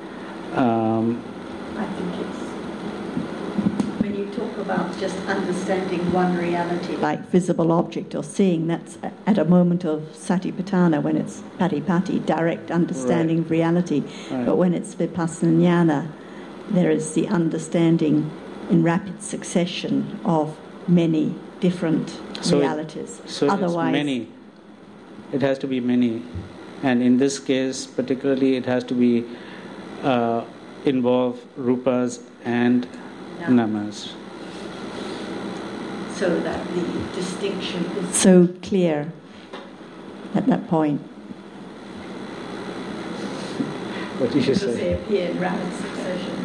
I think it's when you talk about just understanding one reality, like visible object or seeing, that's at a moment of satipatthana, when it's patipati, direct understanding of reality. Right. But when it's vipassana jnana, there is the understanding in rapid succession of many different realities. Otherwise, it's many. It has to be many, and in this case particularly it has to be involve rupas and namas. So that the distinction is so clear at that point. What did you Because say? they appear in rapid succession.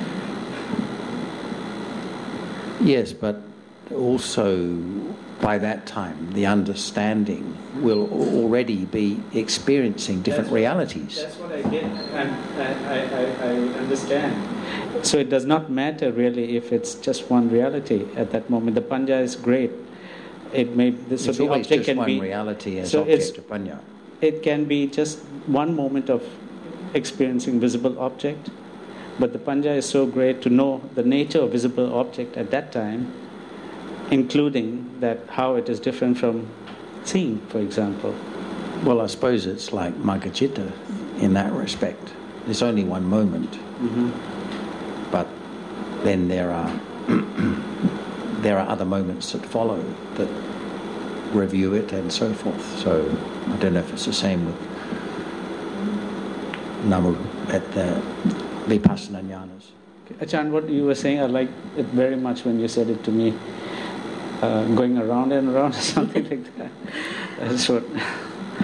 Yes, but also by that time the understanding will already be experiencing different realities. That's what I get, and I understand. So it does not matter really if it's just one reality at that moment. The panya is great. It may so it's the always object just can one be reality as so object of panya. It can be just one moment of experiencing visible object, but the panya is so great to know the nature of visible object at that time, including that how it is different from seeing, for example. Well, I suppose it's like Maggacitta in that respect. There's only one moment, but then there are other moments that follow that review it and so forth. So I don't know if it's the same with Namu at the Vipassana Jnanas. Achan, what you were saying, I liked it very much when you said it to me. Going around and around or something like that. That's what.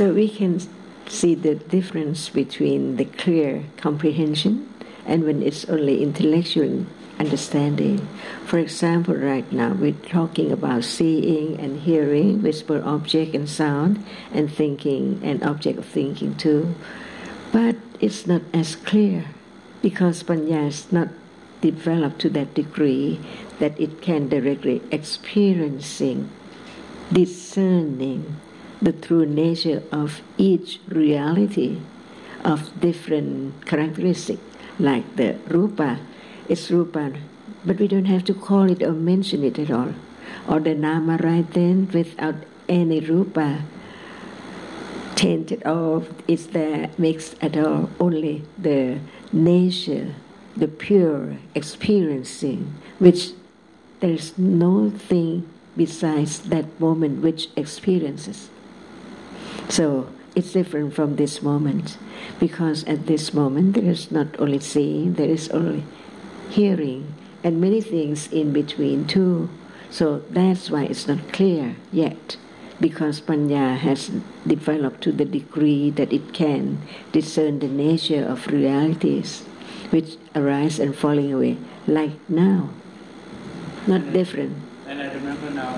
So we can see the difference between the clear comprehension and when it's only intellectual understanding. For example, right now we're talking about seeing and hearing, visible object and sound, and thinking and object of thinking too. But it's not as clear because Panya is not developed to that degree that it can directly experiencing, discerning the true nature of each reality of different characteristics, like the rupa. It's rupa, but we don't have to call it or mention it at all. Or the nama right then without any rupa tainted or it's there mixed at all. Only the nature, the pure experiencing, which there is no thing besides that moment which experiences. So it's different from this moment, because at this moment there is not only seeing, there is only hearing, and many things in between too. So that's why it's not clear yet, because Panya has developed to the degree that it can discern the nature of realities which arise and falling away, like now. Not different. And I remember now,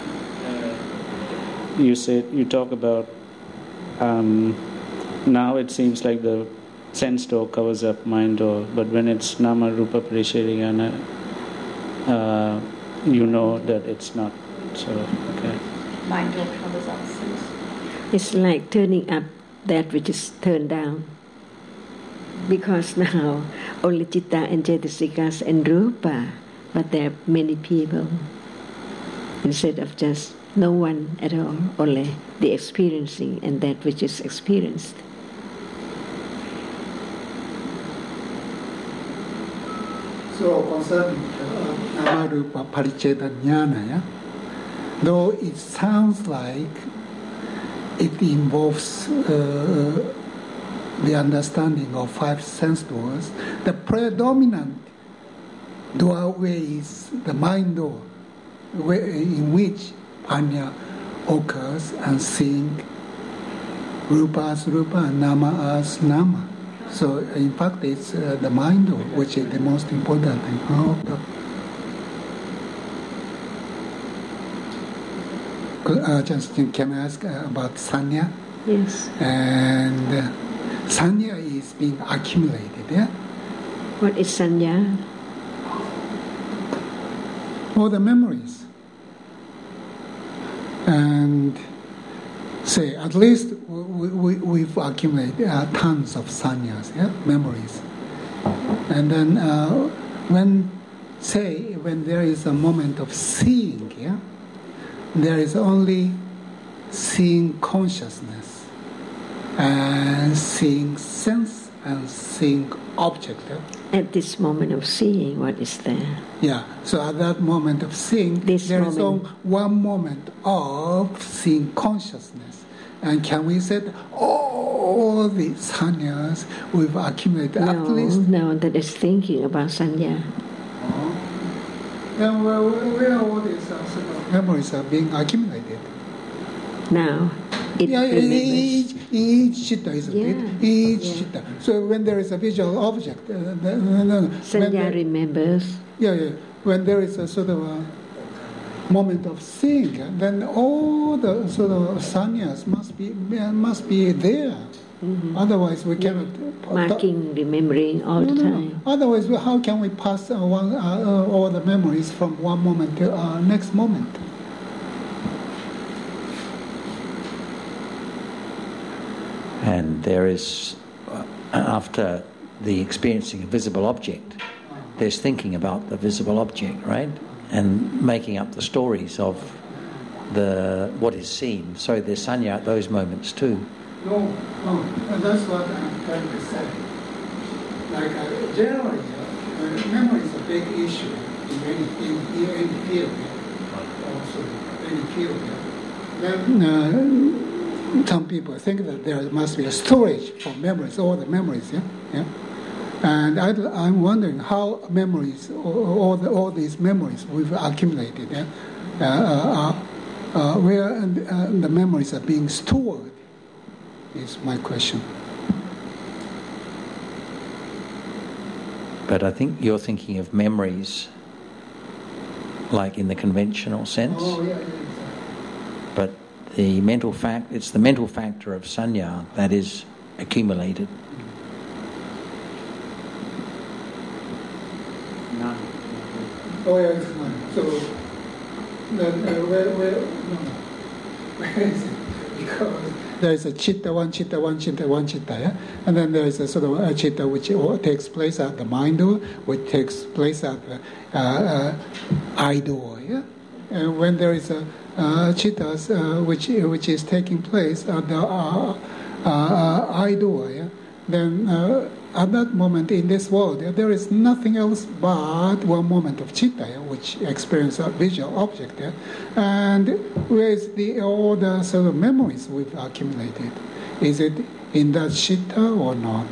you talk about now it seems like the sense door covers up mind door, but when it's nama rupa parishiriyana, you know that it's not. So, okay. Mind door covers up sense. It's like turning up that which is turned down. Because now only citta and cetasikas and rupa, but there are many people. Instead of just no one at all, only the experiencing and that which is experienced. So concerning Namarupa Paricheda Jnana, yeah? Though it sounds like it involves the understanding of five sense doors, the predominant doorway is the mind door, in which Panya occurs and seeing rupa as rupa and nama as nama. So in fact it's the mind door which is the most important thing. Just can I ask about sanya? Yes. And sanya is being accumulated, yeah? What is sanya? All the memories. And say at least we've accumulated tons of sanyas, yeah, memories. And then when there is a moment of seeing, yeah, there is only seeing consciousness and seeing sense and seeing object. Yeah? At this moment of seeing, what is there? Yeah, so at that moment of seeing, there is only one moment of seeing consciousness. And can we say all the sanyas we've accumulated at least? No, that is thinking about sanya. Then where all these memories are being accumulated? Now, it in each chitta, isn't it? Each chitta. So when there is a visual object, sanya remembers. Yeah. When there is a sort of a moment of seeing, then all the sort of sanyas must be there. Mm-hmm. Otherwise, we cannot marking, remembering all the time. Otherwise, how can we pass all the memories from one moment to next moment? And there is, after the experiencing a visible object, there's thinking about the visible object, right? And making up the stories of what is seen. So there's sanya at those moments too. No, that's what I'm trying to say. Like generally, memory is a big issue in any field. Also, any field. Then some people think that there must be a storage for memories, all the memories. Yeah. And I'm wondering how memories, all these memories we've accumulated, where the memories are being stored. is my question. But I think you're thinking of memories, like in the conventional sense. Oh, yeah. But the mental it's the mental factor of sanya that is accumulated. None. Oh, yeah, it's none. So, then, where is it? Because there is a chitta, one chitta, yeah? And then there is a sort of a chitta which takes place at the mind door, which takes place at the eye door, yeah? And when there is a chittas which is taking place at the eye door, yeah? Then at that moment in this world, there is nothing else but one moment of chitta, which experiences a visual object. And where is all the sort of memories we've accumulated? Is it in that chitta or not?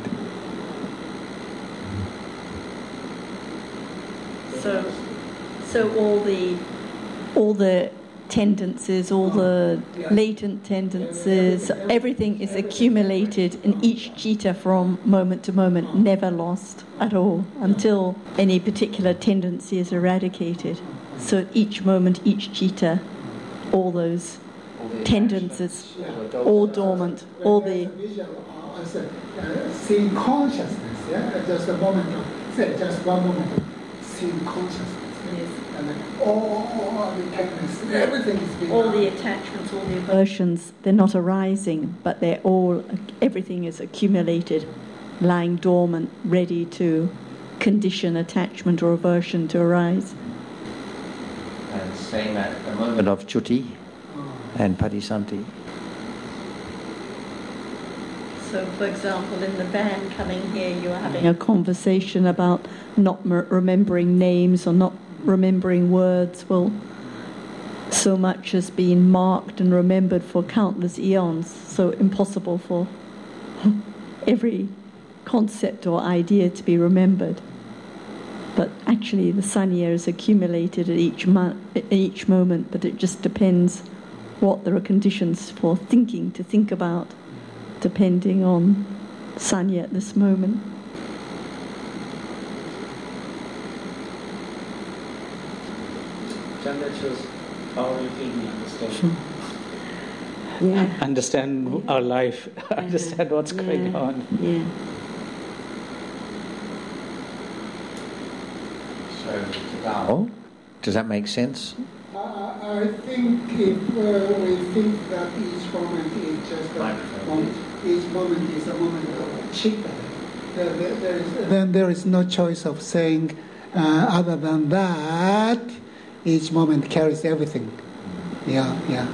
So all the tendencies, all the latent tendencies, everything is accumulated in each citta from moment to moment, never lost at all until any particular tendency is eradicated. So at each moment, each citta, all those tendencies, all dormant, all the... Seeing consciousness, just a moment of, just one moment of seeing consciousness. Yes. And then all the techniques, everything is being... All the attachments, all the aversions, they're not arising, but everything is accumulated, lying dormant, ready to condition attachment or aversion to arise. And same at the moment of chuti and padisanti. So, for example, in the van coming here, you are having a conversation about not remembering names or not remembering words. Well, so much has been marked and remembered for countless eons, so impossible for every concept or idea to be remembered. But actually the sanya is accumulated at each moment, but it just depends what there are conditions for thinking to think about, depending on sanya at this moment. That shows how we really understand. Yeah. Understand our life, understand what's going on. Yeah. So, does that make sense? I think if we think that each moment is just a moment, each moment is a moment of chitta, then there is no choice of saying other than that. Each moment carries everything. Yeah.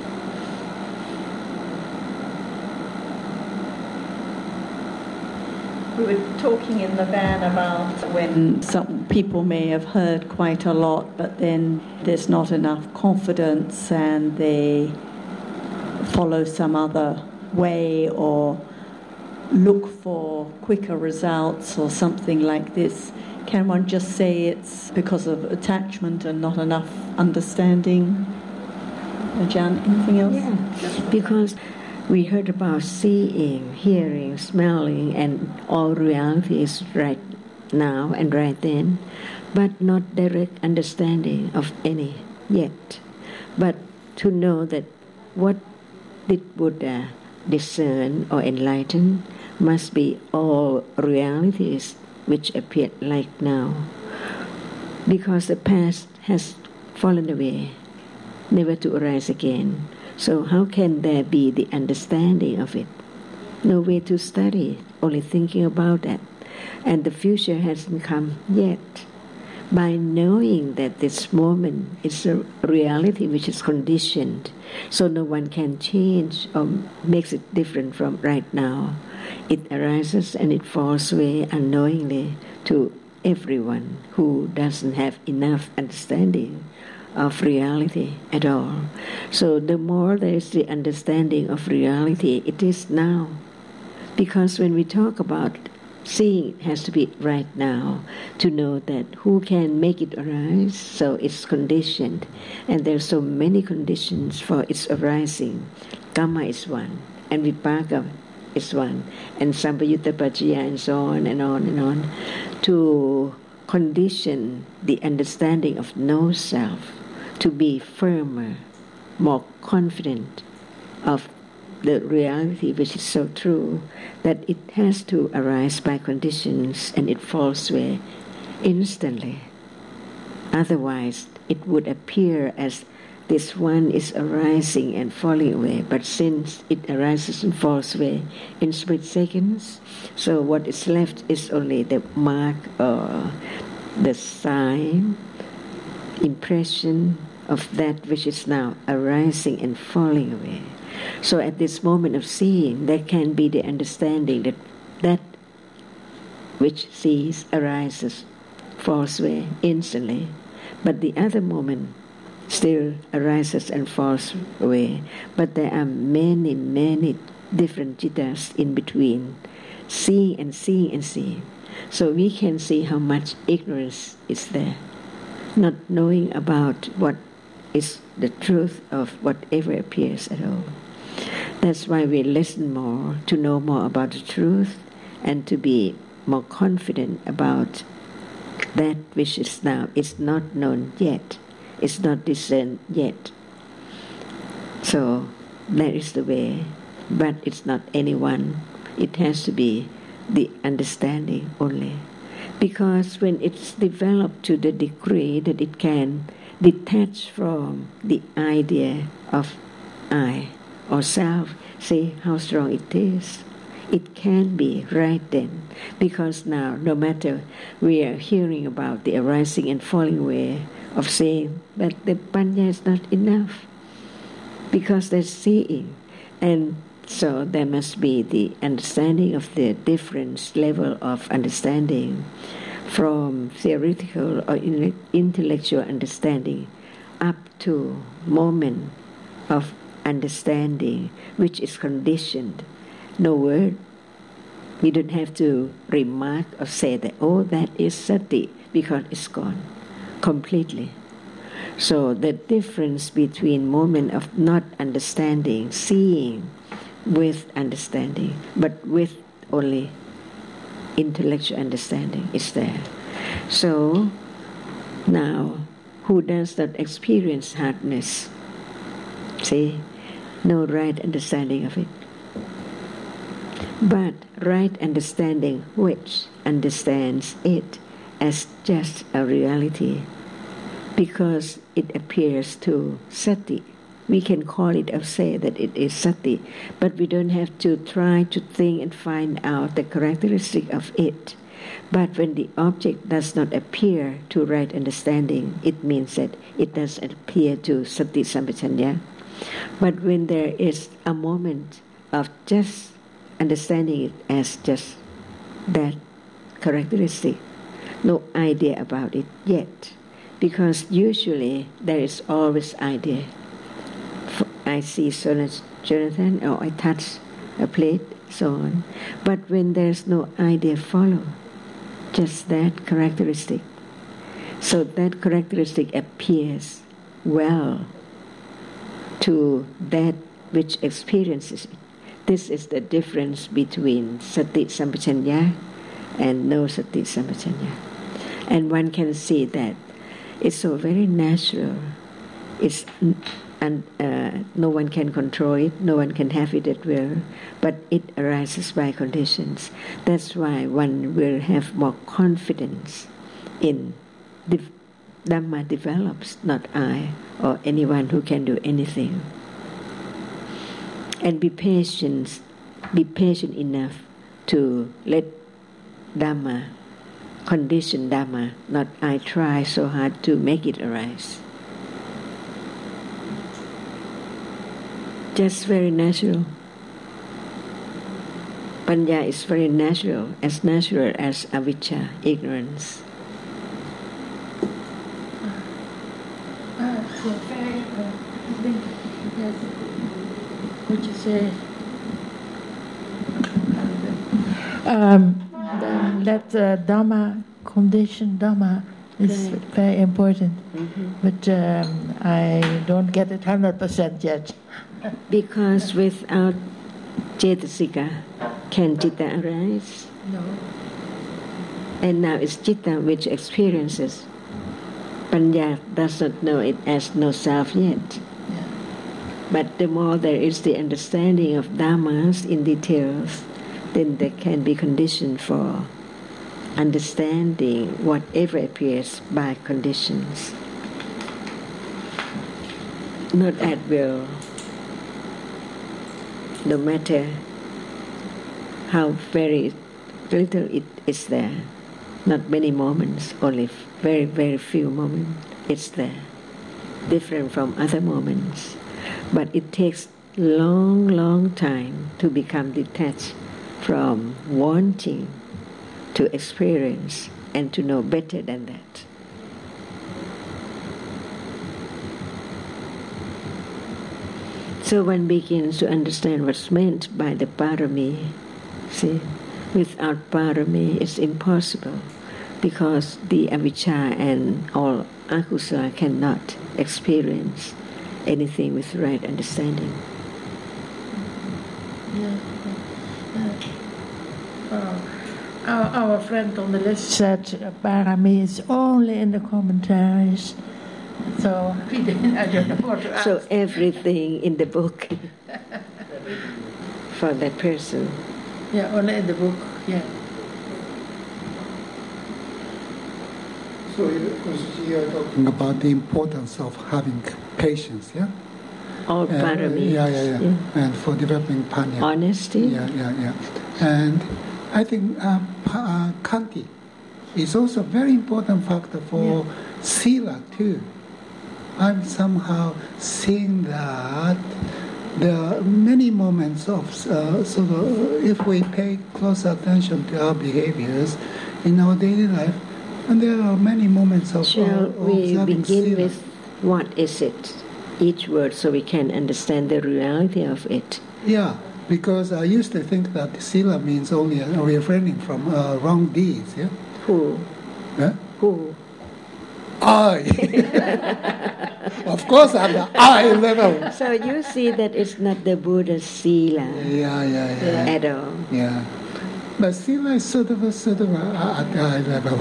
We were talking in the van about when some people may have heard quite a lot, but then there's not enough confidence and they follow some other way or look for quicker results or something like this. Can one just say it's because of attachment and not enough understanding? Ajahn, anything else? Yeah, because we heard about seeing, hearing, smelling, and all realities right now and right then, but not direct understanding of any yet. But to know that what did Buddha discern or enlighten must be all realities which appeared like now, because the past has fallen away, never to arise again. So how can there be the understanding of it? No way to study, only thinking about that. And the future hasn't come yet. By knowing that this moment is a reality which is conditioned, so no one can change or makes it different from right now. It arises and it falls away unknowingly to everyone who doesn't have enough understanding of reality at all. So the more there is the understanding of reality, it is now. Because when we talk about seeing, it has to be right now, to know that who can make it arise, so it's conditioned. And there are so many conditions for its arising. Karma is one, and vipaka is one, and Sampayutta Paccaya and so on and on and on, to condition the understanding of no self to be firmer, more confident of the reality which is so true that it has to arise by conditions and it falls away instantly. Otherwise, it would appear as this one is arising and falling away, but since it arises and falls away in split seconds, so what is left is only the mark or the sign, impression of that which is now arising and falling away. So at this moment of seeing, there can be the understanding that that which sees arises, falls away instantly, but the other moment still arises and falls away. But there are many, many different jittas in between, seeing and seeing and seeing. So we can see how much ignorance is there, not knowing about what is the truth of whatever appears at all. That's why we listen more, to know more about the truth and to be more confident about that which is now is not known yet, is not discerned yet. So that is the way, but it's not anyone. It has to be the understanding only. Because when it's developed to the degree that it can detach from the idea of I or self, see how strong it is. It can be right then, because now no matter we are hearing about the arising and falling away of saying, but the panya is not enough, because they're seeing, and so there must be the understanding of the different level of understanding, from theoretical or intellectual understanding up to moment of understanding which is conditioned. No word. We don't have to remark or say that, oh, that is sati, because it's gone completely. So the difference between moment of not understanding, seeing with understanding, but with only intellectual understanding is there. So now, who does not experience hardness? See, no right understanding of it. But right understanding which understands it as just a reality, because it appears to sati. We can call it or say that it is sati, but we don't have to try to think and find out the characteristic of it. But when the object does not appear to right understanding, it means that it does appear to sati sampajanya. But when there is a moment of just understanding it as just that characteristic, no idea about it yet, because usually there is always idea. I see Jonathan, or I touch a plate, so on. But when there's no idea follow, just that characteristic. So that characteristic appears well to that which experiences it. This is the difference between sati sampajanya and no sati sampajanya. And one can see that it's so very natural. It's and no one can control it, no one can have it at will, but it arises by conditions. That's why one will have more confidence in Dhamma develops, not I or anyone who can do anything. And be patient enough to let Dhamma, condition Dhamma, not I try so hard to make it arise. Just very natural. Panya is very natural as avijja, ignorance. Would you say that Dhamma, condition Dhamma is very important, but I don't get it 100% yet. Because without cetasika, Can citta arise? No. And now it's citta which experiences. Panya does not know it as no self yet. Yeah. But the more there is the understanding of dhammas in details, then there can be condition for understanding whatever appears by conditions. Not at will, no matter how very little it is there, not many moments, only very, very few moments, it's there, different from other moments. But it takes long, long time to become detached from wanting to experience and to know better than that. So one begins to understand what's meant by the parami. See, without parami it's impossible, because the avijja and all akusala cannot experience anything with right understanding. Yeah. Our friend on the list said parami is only in the commentaries. So I don't know what to ask. So everything in the book for that person. Yeah, only in the book, yeah. So you're talking about the importance of having patience, yeah? All parami. Yeah. And for developing panya. Honesty. Yeah. And I think Kanti is also a very important factor for sila too. I'm somehow seeing that there are many moments of if we pay close attention to our behaviors in our daily life, and there are many moments of Shall we begin sila. with what is it? Each word, so we can understand the reality of it. Yeah, because I used to think that sila means only refraining from wrong deeds. Yeah. Who? Huh? Who? I. Of course, at the I level. So you see that it's not the Buddha's sila Yeah. at all. Yeah. But sila is sort of at the I level.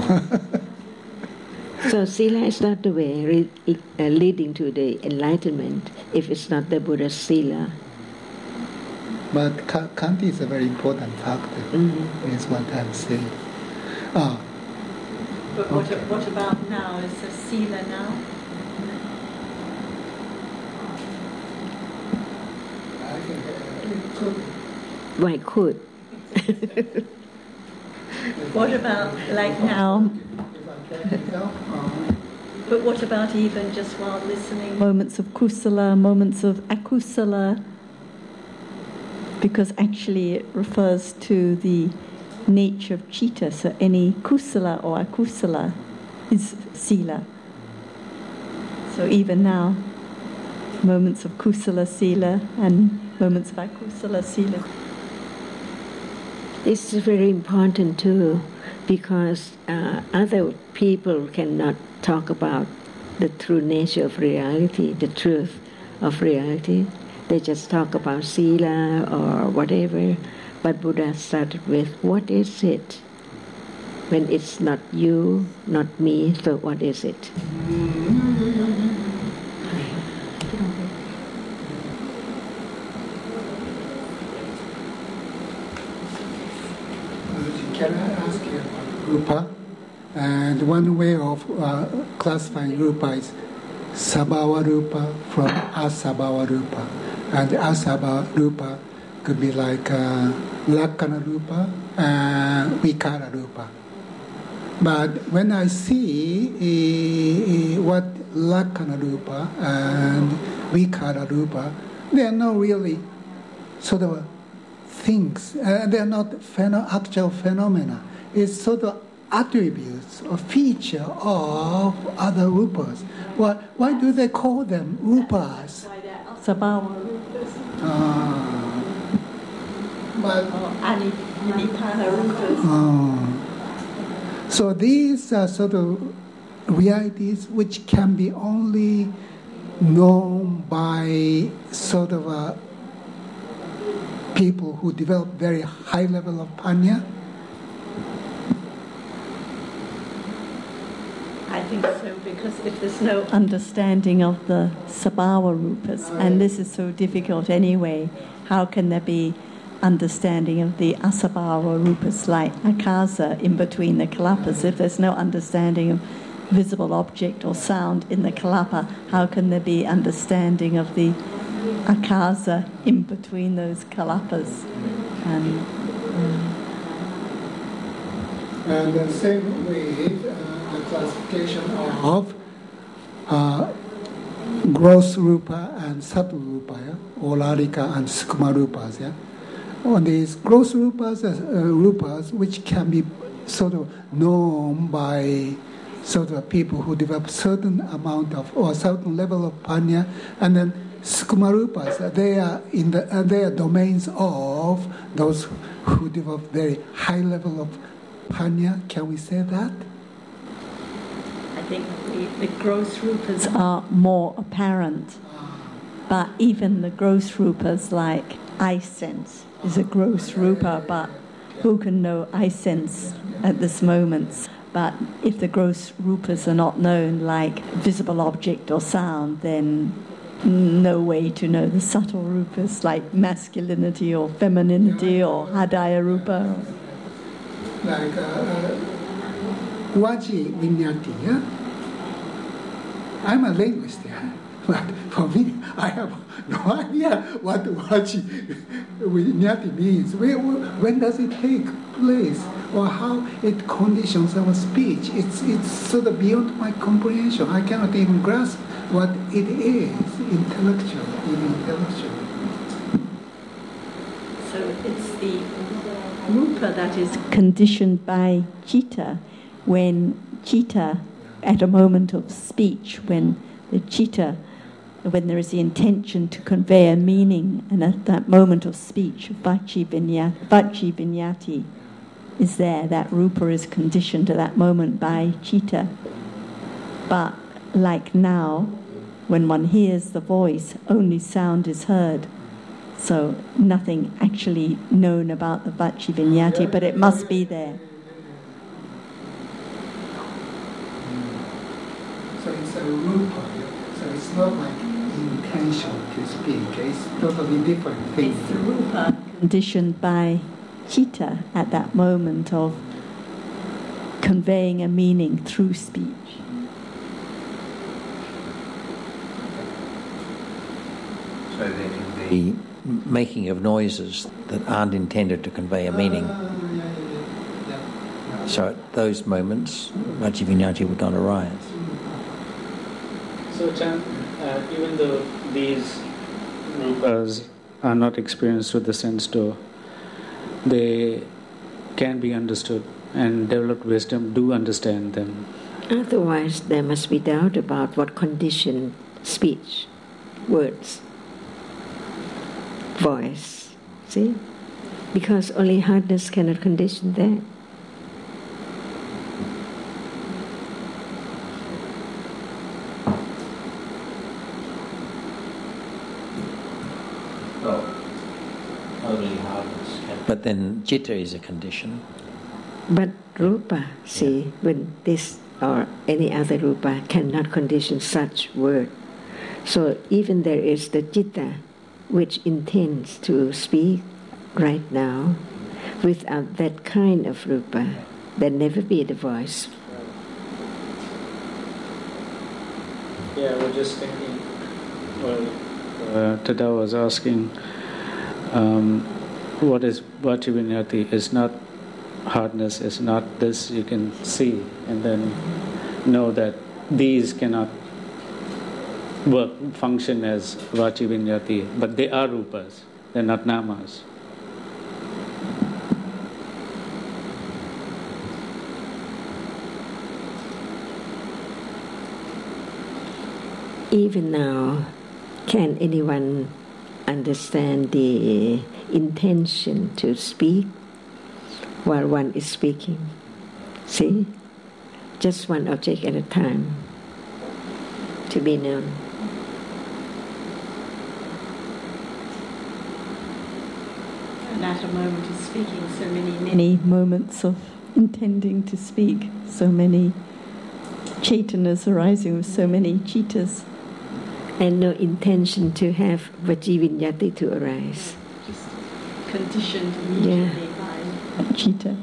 So sila is not the way leading to the enlightenment if it's not the Buddha's sila. But Kanti is a very important factor, is what I'm saying. But what about now? Is there sila now? I think it could. Why could? What about like now? But what about even just while listening? Moments of kusala, moments of akusala, because actually it refers to the nature of citta, so any kusala or akusala is sila. So even now, moments of kusala sila and moments of akusala sila. This is very important too, because other people cannot talk about the true nature of reality, the truth of reality. They just talk about sila or whatever. But Buddha started with, what is it? When it's not you, not me, so what is it? Can I ask you about rupa? And one way of classifying rupa is sabhava rupa from asabhava rupa. And asabhava rupa could be like lakkana rupa and vikara rupa. But when I see what lakkana rupa and vikara rupa, they are not really sort of things. They are not actual phenomena. It's sort of attributes or feature of other rupas. Why do they call them rupas? Sabhava rupas. So these are sort of realities which can be only known by sort of people who develop very high level of panya? I think so, because if there's no understanding of the sabhava rupas, and this is so difficult anyway, how can there be understanding of the asabhava rupas like akasa in between the kalapas? If there's no understanding of visible object or sound in the kalapa, how can there be understanding of the akasa in between those kalapas? And the same way, the classification of gross rupa and subtle rupa, olarika and sukma rupas. On these gross rupas, rupas which can be sort of known by sort of people who develop certain amount of or certain level of panya, and then sukma rupas, they are in they are domains of those who develop very high level of panya. Can we say that? I think the gross rupas are more apparent, but even the gross rupas like eye sense is a gross rupa, but who can know eye sense at this moment? But if the gross rupas are not known, like visible object or sound, then no way to know the subtle rupas like masculinity or femininity or hadaya rupa. Like Vaci Vinyati, yeah? I'm a linguist, yeah? But for me, I have no idea what Vaci Vinyati means. When does it take place? Or how it conditions our speech? It's sort of beyond my comprehension. I cannot even grasp what it is intellectually. So it's the rupa that is conditioned by citta, when citta, at a moment of speech, when there is the intention to convey a meaning, and at that moment of speech, vaci vinyati is there. That rupa is conditioned at that moment by citta. But like now, when one hears the voice, only sound is heard. So nothing actually known about the vaci vinyati, but it must be there. So it's a rupa. So it's not like intention to speak. It's totally different thing. It's the rupa conditioned by citta at that moment of conveying a meaning through speech. So there can be making of noises that aren't intended to convey a meaning. So at those moments, vaci vinyati would not arise. So Chan, even though these rupas are not experienced with the sense door, they can be understood, and developed wisdom do understand them. Otherwise, there must be doubt about what conditioned speech, words, voice. See? Because only hardness cannot condition that. But then citta is a condition. But rupa, see, when this or any other rupa cannot condition such word. So even there is the citta which intends to speak right now, without that kind of rupa, there never be the voice. Yeah, we're just thinking, Tada was asking, what is vaci vinyati is not hardness, is not this you can see and then know that these cannot function as vaci vinyati, but they are rupas, they're not namas. Even now, can anyone understand the intention to speak while one is speaking? See? Just one object at a time to be known. at a moment is speaking so many moments of intending to speak, so many chetanas arising with so many chitas. And no intention to have vajivinyati to arise. Just conditioned immediately by a chitta.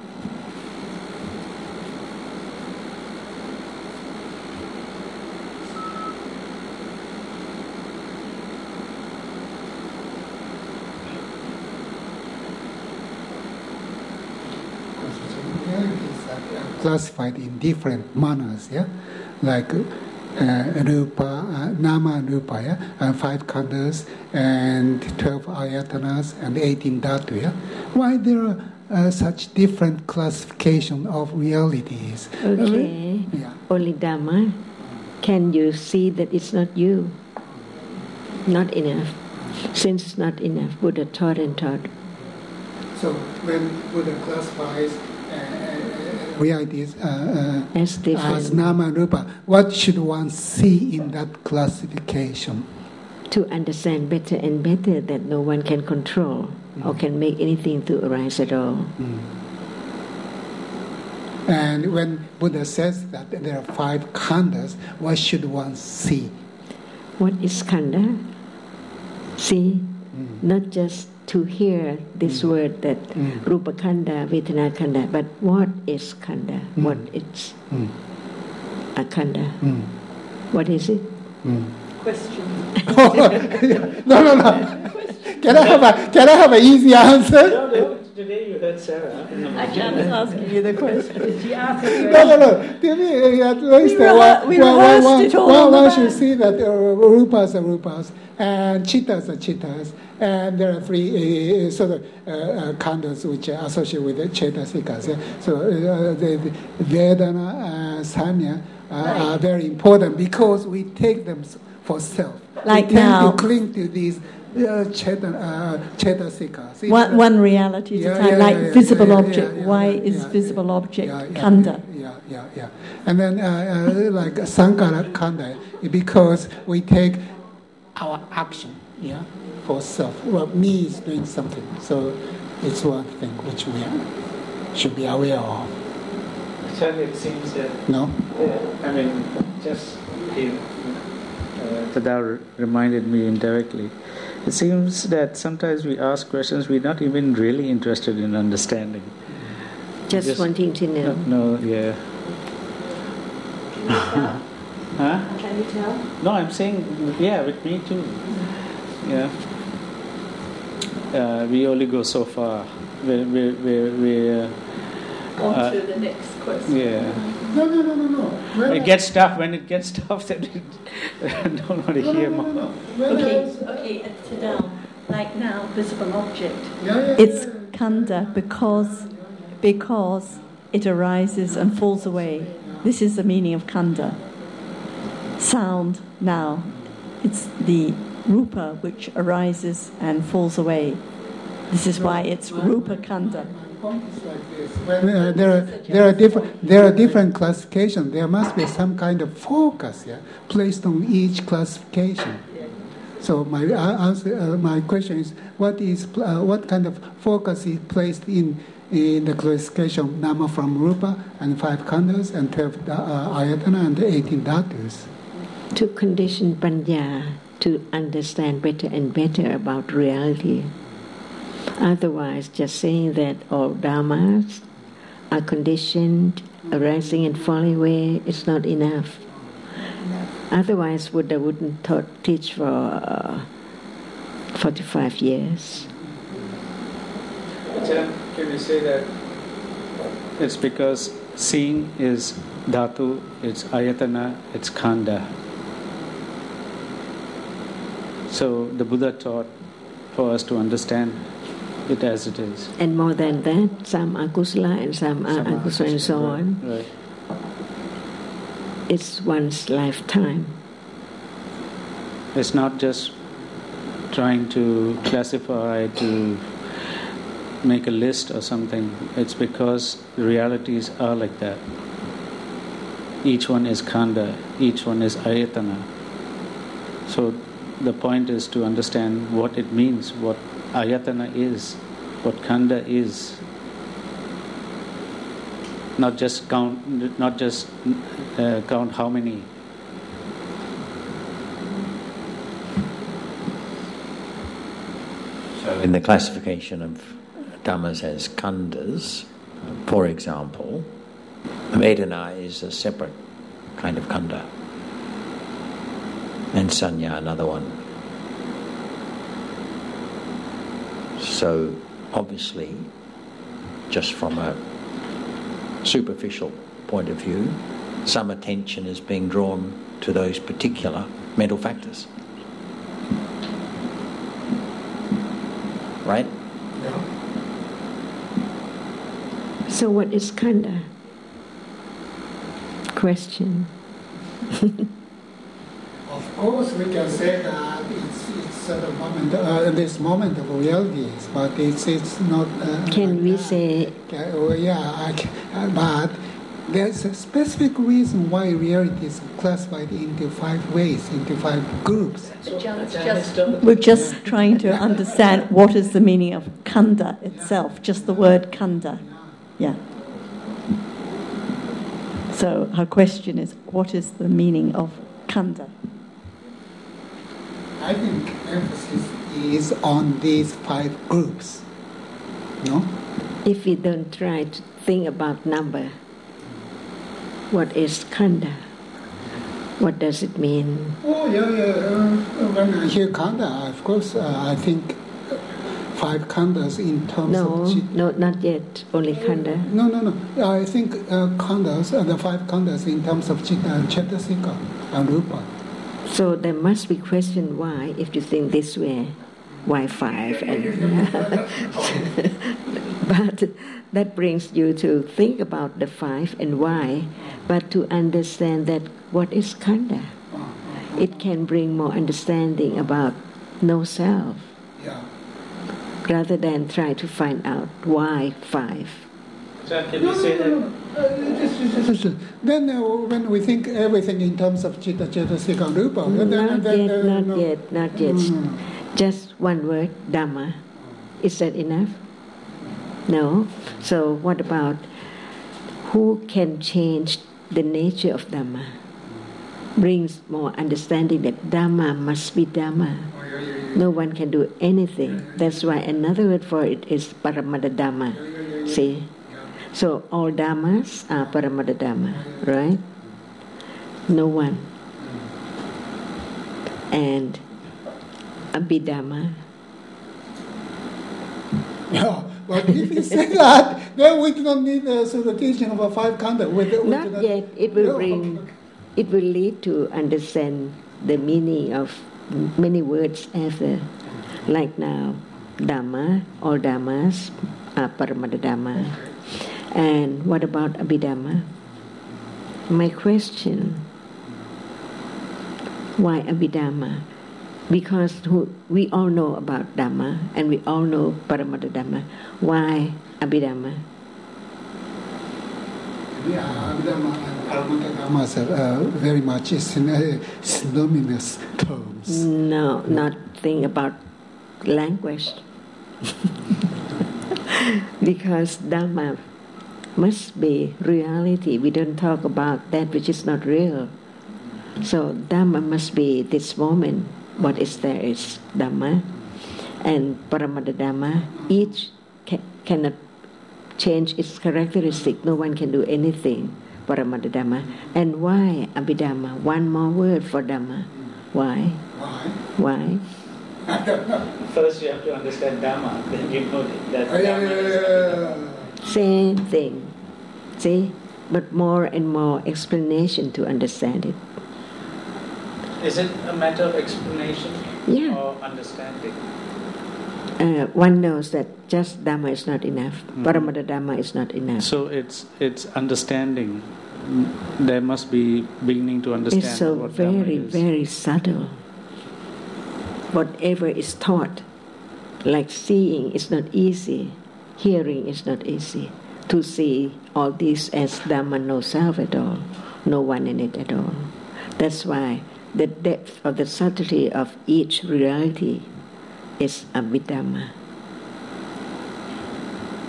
Classified in different manners, yeah, like rupa, nama and rupa, yeah, and 5 khandhas, and 12 ayatanas, and 18 dhatu, yeah. Why there are such different classification of realities? Okay, yeah. Only Dhamma. Can you see that it's not you? Not enough. Since it's not enough, Buddha taught and taught. So when Buddha classifies realities as nama and rupa, what should one see in that classification? To understand better and better that no one can control or can make anything to arise at all. And when Buddha says that there are 5 khandhas, what should one see? What is khandha? See, not just to hear this word that rupa khandha, vedana khandha, but what is khandha? What is a khandha? What is it? Question. No. Can I have an easy answer? No, today you heard Sarah. I was asking you the question. No. To me, at least one should see that rupas are rupas, and chittas are chittas, and there are 3 sort of khandhas which are associated with the cetasikas. Yeah? So the Vedana and Sanya are very important because we take them for self. Like we tend now, to cling to these cetasikas. One reality at a time, like visible object. Why is visible object khandha? Yeah. And then like Sankara khandha, because we take our action, for self. Well, me is doing something, so it's one thing which we should be aware of. Actually, it seems that No? Just Tadao reminded me indirectly. It seems that sometimes we ask questions we're not even really interested in understanding. Just wanting to know. No, yeah. Huh? Can you tell? No, I'm saying, yeah, with me too. Yeah. We only go so far. We On to the next question. No. Yeah. When it gets tough, then I don't want to hear more. Okay, Tadao, like now, visible object. It's khandha because it arises and falls away. This is the meaning of khandha. Sound now, it's the rupa which arises and falls away. This is why it's rupa khandha. It's like this. When there are different classifications, there must be some kind of focus placed on each classification. So my question is, what kind of focus is placed in the classification of nama from rupa and 5 khandhas and 12 ayatana and 18 dhatus? To condition panya to understand better and better about reality. Otherwise, just saying that all dhammas are conditioned, arising and falling away is not enough. Otherwise, Buddha wouldn't teach for 45 years. Can you say that it's because seeing is dhatu, it's ayatana, it's khandha. So the Buddha taught for us to understand it as it is. And more than that, some are kusala and some are akusala and so on. Right. It's one's lifetime. It's not just trying to classify, to make a list or something. It's because the realities are like that. Each one is khandha, each one is ayatana. So the point is to understand what it means, what ayatana is. what khanda is. Not just count how many. So in the classification of dhammas as khandas, for example, Vedana is a separate kind of khanda, and sanya another one. So obviously, just from a superficial point of view, some attention is being drawn to those particular mental factors. Right? Yeah. So what is khanda? Question. Of course, we can say that it's a moment, this moment of reality, but it's not. Can we say? But there's a specific reason why reality is classified into 5 ways, into 5 groups. We're just trying to understand what is the meaning of khanda itself, just the word khanda. Yeah. So her question is, what is the meaning of khanda? I think emphasis is on these 5 groups. No? If we don't try to think about number, what is khanda? What does it mean? Oh, when I hear khanda, of course, I think 5 khandas in terms of... No, not yet. Only khanda. No. I think khandas, the 5 khandas in terms of chitta and cetasika and rupa. So there must be question why, if you think this way, why 5? But that brings you to think about the 5 and why, but to understand that what is khanda. It can bring more understanding about no self, rather than try to find out why 5. Sir, can you say that? Then when we think everything in terms of chitta, cetasika, and rupa... Not yet. Just one word, Dhamma. Is that enough? No. So what about who can change the nature of Dhamma? Brings more understanding that Dhamma must be Dhamma. No one can do anything. That's why another word for it is Paramada Dhamma. See? So all Dhammas are Paramada Dhamma, right? No one. And Abhidhamma. Yeah, but if you say that, then we do not need the teaching of a 5 khanda. Not yet. It will lead to understand the meaning of many words after. Like now, Dhamma, all Dhammas are Paramada Dhamma. And what about Abhidhamma? My question, why Abhidhamma? Because we all know about Dhamma and we all know Paramada Dhamma. Why Abhidhamma? Yeah, Abhidhamma and Paramada Dhammas are very much synonymous terms. No, not think about language. Because Dhamma must be reality. We don't talk about that which is not real. So Dhamma must be this moment. What is there is Dhamma. And Paramada Dhamma, each cannot change its characteristic. No one can do anything. Paramada Dhamma. And why Abhidhamma? One more word for Dhamma. Why? Why? First you have to understand Dhamma, then you know that Dhamma is Same thing. See? But more and more explanation to understand it. Is it a matter of explanation or understanding? One knows that just Dhamma is not enough. Paramada Dhamma is not enough. So it's understanding. There must be beginning to understand. It's so what very, Dhamma is. very subtle. Whatever is taught, like seeing is not easy, hearing is not easy. To see all this as Dhamma, no self at all, no one in it at all. That's why the depth of the subtlety of each reality is Abhidhamma.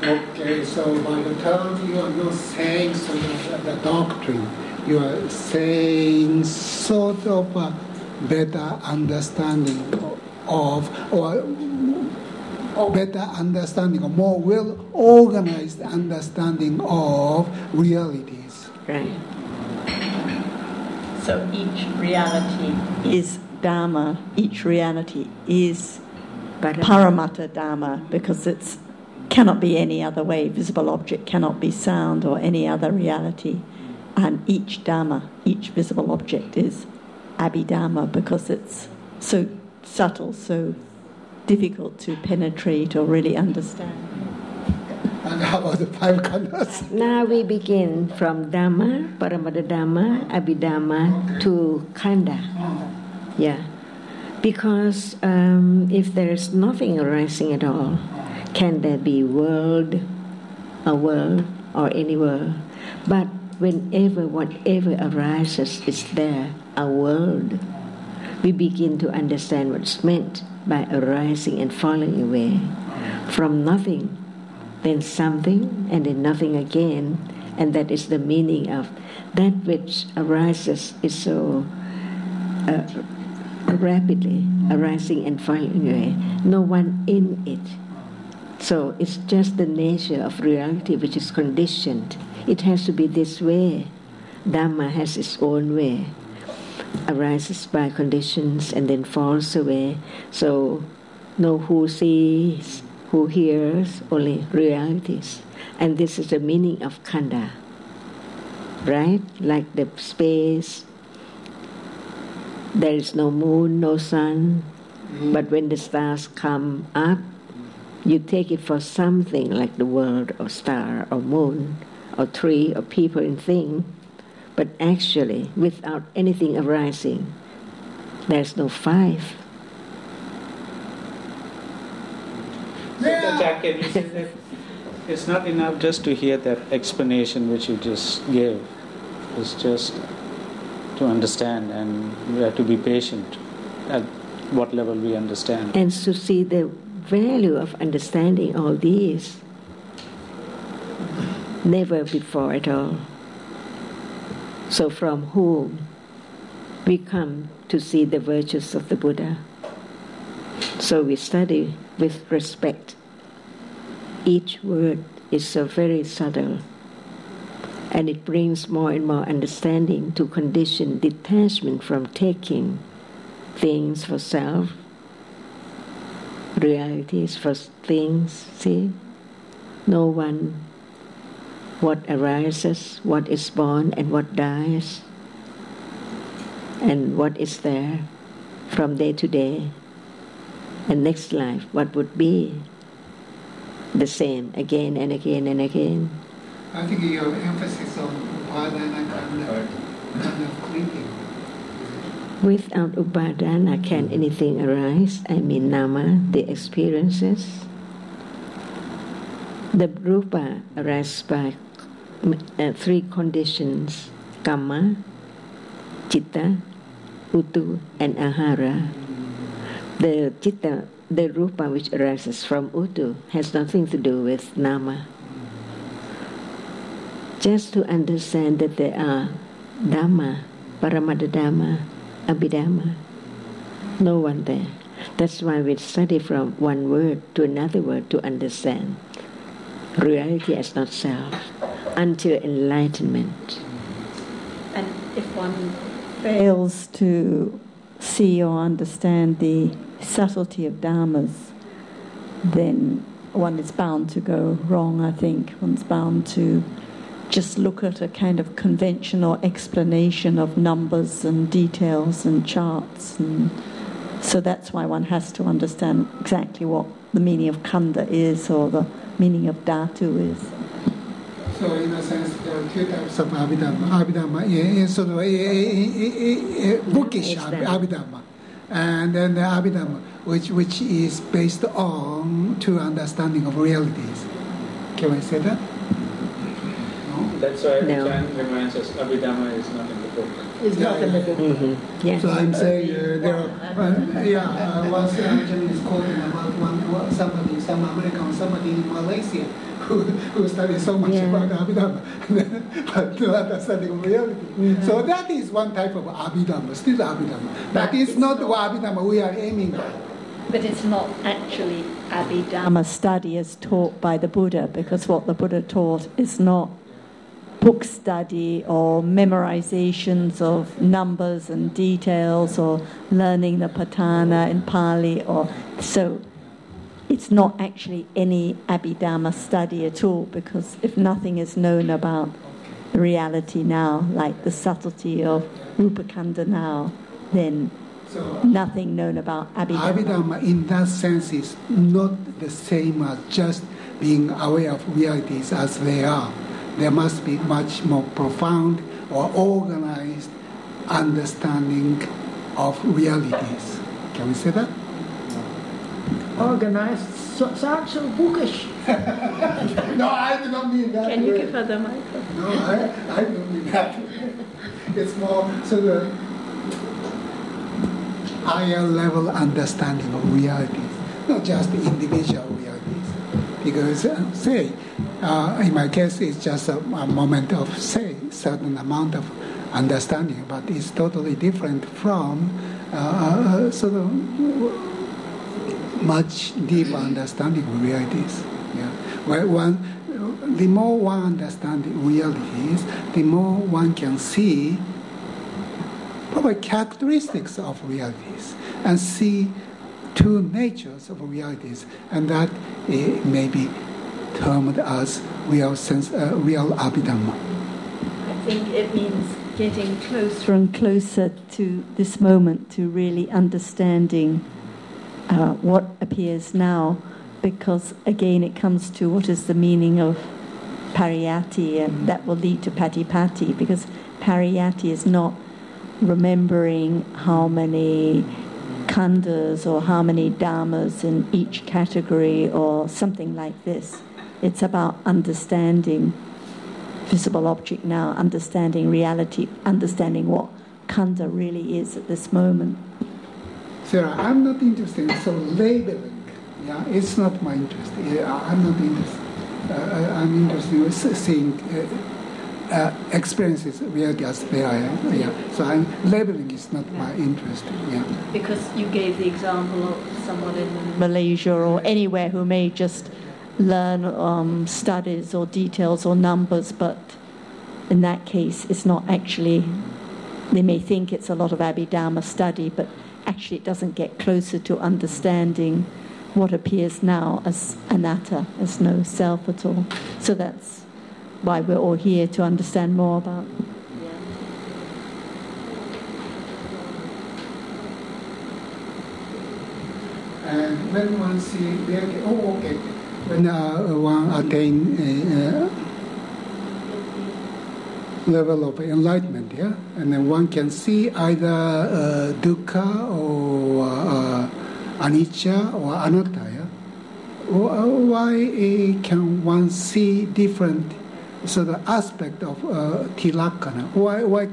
Okay, so by the time you are not saying so the doctrine, you are saying sort of a better understanding of, or better understanding, or more well-organized understanding of realities. Right. So each reality is Dharma, each reality is Paramatta Dharma, because it cannot be any other way. Visible object cannot be sound or any other reality. And each Dharma, each visible object is Abhidharma, because it's so subtle, so difficult to penetrate or really understand. And how about the five khandhas? Now we begin from Dhamma, Paramatta Dhamma, Abhidhamma to Khanda. Yeah. Because if there is nothing arising at all, can there be a world or any world? But whenever whatever arises is there, a world, we begin to understand what's meant by arising and falling away. From nothing, then something, and then nothing again, and that is the meaning of that which arises is so rapidly arising and falling away. No one in it. So it's just the nature of reality which is conditioned. It has to be this way. Dhamma has its own way. Arises by conditions and then falls away. So no who sees, who hears, only realities. And this is the meaning of Khanda. Right? Like the space, there is no moon, no sun, but when the stars come up, you take it for something like the world or star or moon or tree or people and thing, but actually without anything arising, there's no five. Jack, can you say that it's not enough just to hear that explanation which you just gave. It's just to understand, and we have to be patient at what level we understand. And to see the value of understanding all these, never before at all. So from whom we come to see the virtues of the Buddha. So we study with respect. Each word is so very subtle, and it brings more and more understanding to condition detachment from taking things for self, realities for things. See? No one, what arises, what is born and what dies, and what is there from day to day, and next life, what would be the same again and again and again. I think your emphasis on upadana kind of clinging. Without upadana, can anything arise? I mean nama, the experiences. The rupa arises by three conditions: kamma, citta, utu, and ahara. The citta, the rupa which arises from utu, has nothing to do with nama. Just to understand that there are Dhamma, Paramatta Dhamma, Abhidhamma, no one there. That's why we study from one word to another word to understand reality as not self until enlightenment. And if one fails to see or understand the subtlety of dharmas, then one is bound to go wrong, I think. One's bound to just look at a kind of conventional explanation of numbers and details and charts. And so that's why one has to understand exactly what the meaning of khanda is or the meaning of dhatu is. So in a sense, there are two types of Abhidhamma. Abhidhamma is sort of a bookish Abhidhamma. And then the Abhidhamma, which is based on true understanding of realities. Can I say that? No? That's why Chan reminds us Abhidhamma is not in the book. It's not in the book. Mm-hmm. Yeah. So I'm saying there are, once Anjali is quoting about some American, somebody in Malaysia who study so much about Abhidhamma, but no understanding of reality. So that is one type of Abhidhamma, still Abhidhamma. But it's not the Abhidhamma we are aiming at. But it's not actually Abhidhamma study as taught by the Buddha, because what the Buddha taught is not book study or memorizations of numbers and details or learning the Patana in Pali, or so it's not actually any Abhidhamma study at all, because if nothing is known about reality now, like the subtlety of Rupakanda now, then nothing known about Abhidhamma. Abhidhamma in that sense is not the same as just being aware of realities as they are. There must be much more profound or organized understanding of realities. Can we say that? Organized sounds so bookish. No, I do not mean that. Can you give her the microphone? No, I don't mean that. It's more so the higher level understanding of realities, not just individual realities. Because, in my case, it's just a moment of, certain amount of understanding, but it's totally different from sort of much deeper understanding of realities. Yeah. Where the more one understands realities, the more one can see probably characteristics of realities and see two natures of realities, and that may be termed as real Abhidhamma. I think it means getting closer and closer to this moment, to really understanding what appears now, because again it comes to what is the meaning of pariyatti, and that will lead to patipatti, because pariyatti is not remembering how many khandhas or how many dhammas in each category or something like this. It's about understanding visible object now, understanding reality, understanding what khandha really is at this moment. Sarah, I'm not interested in labeling. Yeah, it's not my interest. I'm not interested. I'm interested in seeing experiences reality as they are. Yeah. So labeling is not my interest. Yeah. Because you gave the example of someone in Malaysia or anywhere who may just learn studies or details or numbers, but in that case it's not actually, they may think it's a lot of Abhidhamma study, but actually it doesn't get closer to understanding what appears now as anatta, as no self at all. So that's why we're all here, to understand more about. And when one see reality, when one attain a level of enlightenment, and then one can see either dukkha or anicca or anatta. Why can one see different sort of aspect of tilakkhana? Why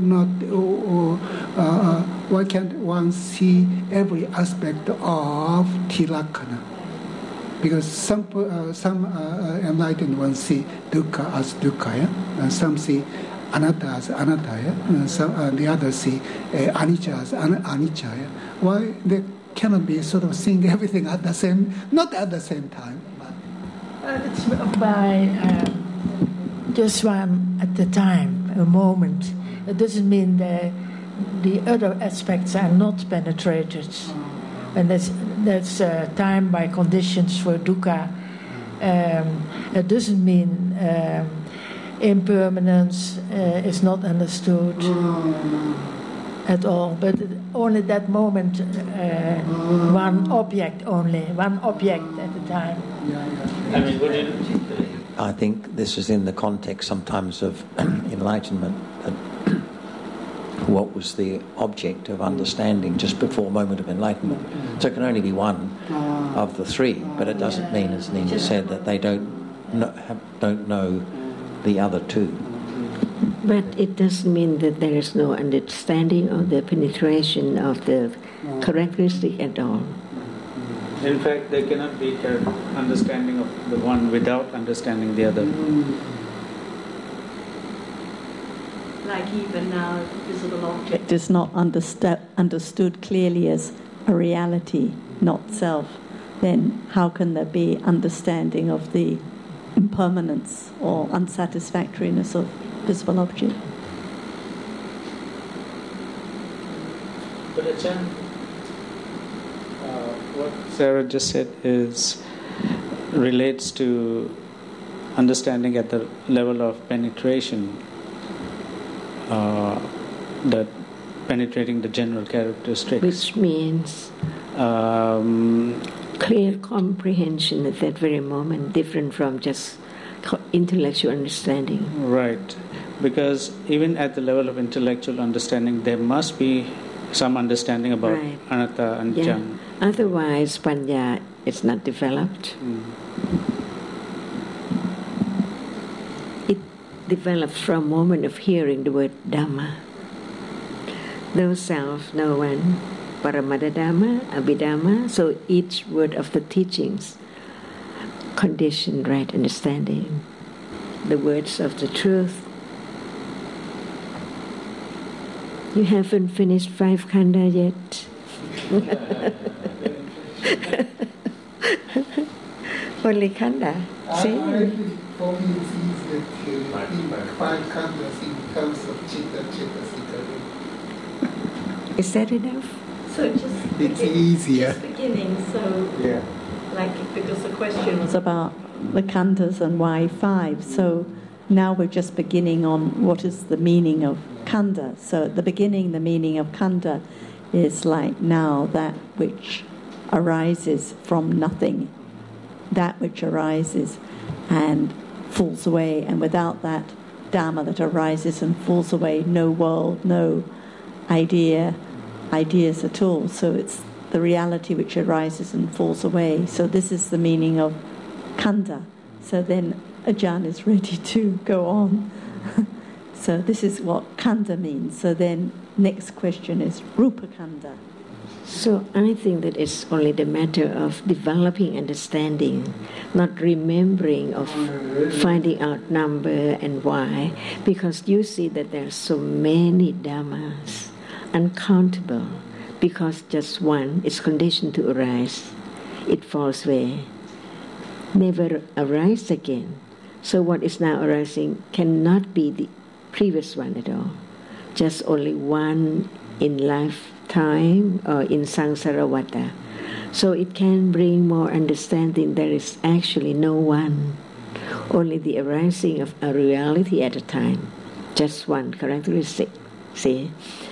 can't one see every aspect of tilakkhana? Because some enlightened ones see dukkha as dukkha, and some see anatta as anatta, and some the others see anicca as anicca. Why they cannot be sort of seeing everything at the same, not at the same time? It's by just one at a time, a moment. It doesn't mean the other aspects are not penetrated. And that's time by conditions for dukkha. It doesn't mean impermanence is not understood at all, but only that moment, one object at a time. I mean, would it? I think this is in the context sometimes of enlightenment, that what was the object of understanding just before a moment of enlightenment. So it can only be one of the three, but it doesn't mean, as Nina said, that they don't know the other two. But it doesn't mean that there is no understanding of the penetration of the characteristic at all. In fact, there cannot be understanding of the one without understanding the other. Like even now, visible object is not understood clearly as a reality, not self. Then how can there be understanding of the impermanence or unsatisfactoriness of visible object? But Ajahn, what Sarah just said relates to understanding at the level of penetration, that penetrating the general characteristics. Which means clear comprehension at that very moment, different from just intellectual understanding. Right. Because even at the level of intellectual understanding, there must be some understanding about anatta and jhana. Otherwise, panya is not developed. It develops from moment of hearing the word Dhamma. No self, no one. Paramada Dhamma, Abhidhamma. So each word of the teachings condition right understanding. The words of the truth. You haven't finished 5 khanda yet. Only khanda. See? For me, it's easier to find khandas in terms of chitta, sika. Is that enough? So it's easier. Just beginning, so because the question was about the khandas and why 5. So now we're just beginning on what is the meaning of khanda. So at the beginning, the meaning of khanda is like now that which arises from nothing, that which arises and falls away, and without that Dhamma that arises and falls away, no world, no ideas at all. So it's the reality which arises and falls away. So this is the meaning of khanda. So then Ajahn is ready to go on. So this is what khanda means. So then next question is rupa khanda. So I think that it's only the matter of developing understanding, not remembering of finding out number and why, because you see that there are so many dhammas, uncountable, because just one is conditioned to arise. It falls away, never arise again. So what is now arising cannot be the previous one at all. Just only one in lifetime or in samsara vata. So it can bring more understanding. There is actually no one, only the arising of a reality at a time. Just one characteristic, see?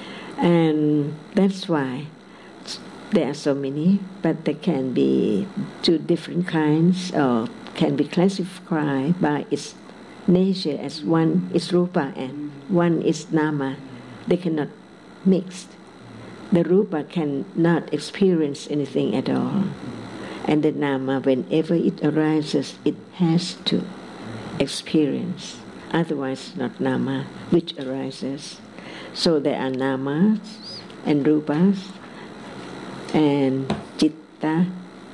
And that's why there are so many, but there can be 2 different kinds, or can be classified by its nature as one is rupa and one is nama. They cannot mix. The rupa cannot experience anything at all. And the nama, whenever it arises, it has to experience. Otherwise, not nama, which arises. So there are namas and rupas and citta,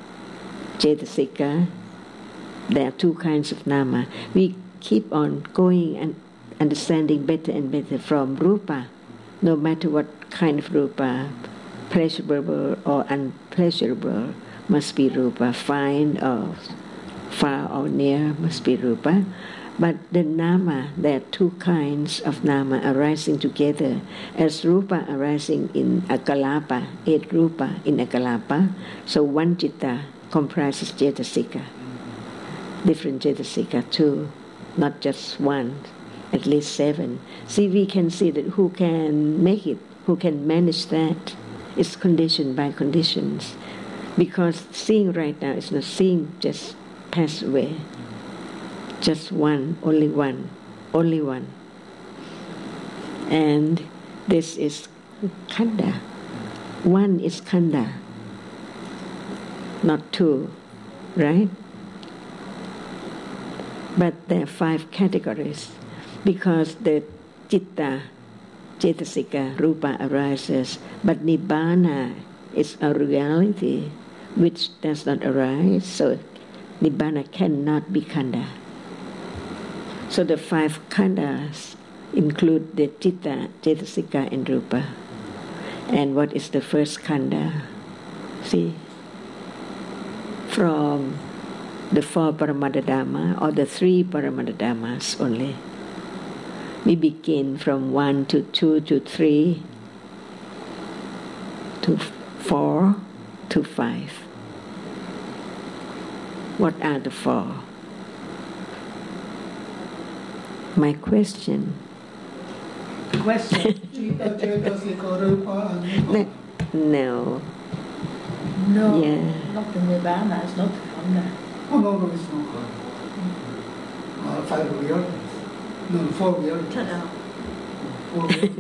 cetasika. There are 2 kinds of nama. We keep on going and understanding better and better from rupa, no matter what kind of rupa, pleasurable or unpleasurable, must be rupa, fine or far or near must be rupa. But the nama, there are 2 kinds of nama arising together, as rupa arising in akalapa, 8 rupa in akalapa. So one citta comprises cetasika, different cetasika too, not just one, at least 7. See, we can see that who can make it, who can manage that. It's conditioned by conditions. Because seeing right now is not seeing just pass away. Just one, only one, only one. And this is khanda. One is khanda, not 2, right? But there are 5 categories, because the citta, cetasika, rupa arises, but nibbana is a reality which does not arise, so Nibbana cannot be Khanda. So the 5 Khandas include the Citta, Cetasika, and Rupa. And what is the first Khanda? See? From the 4 Paramada Dhamma, or the 3 Paramada Dhammas only. We begin from 1 to 2 to 3 to 4 to 5. What are the 4? My question. Question. Citta, Cetasika, Rupa, and Nibbana. No. No, Yeah. not the Nibbana, it's not Khanda. Oh, no, it's not hard. 5 realities. No, 4 realities. 4 realities.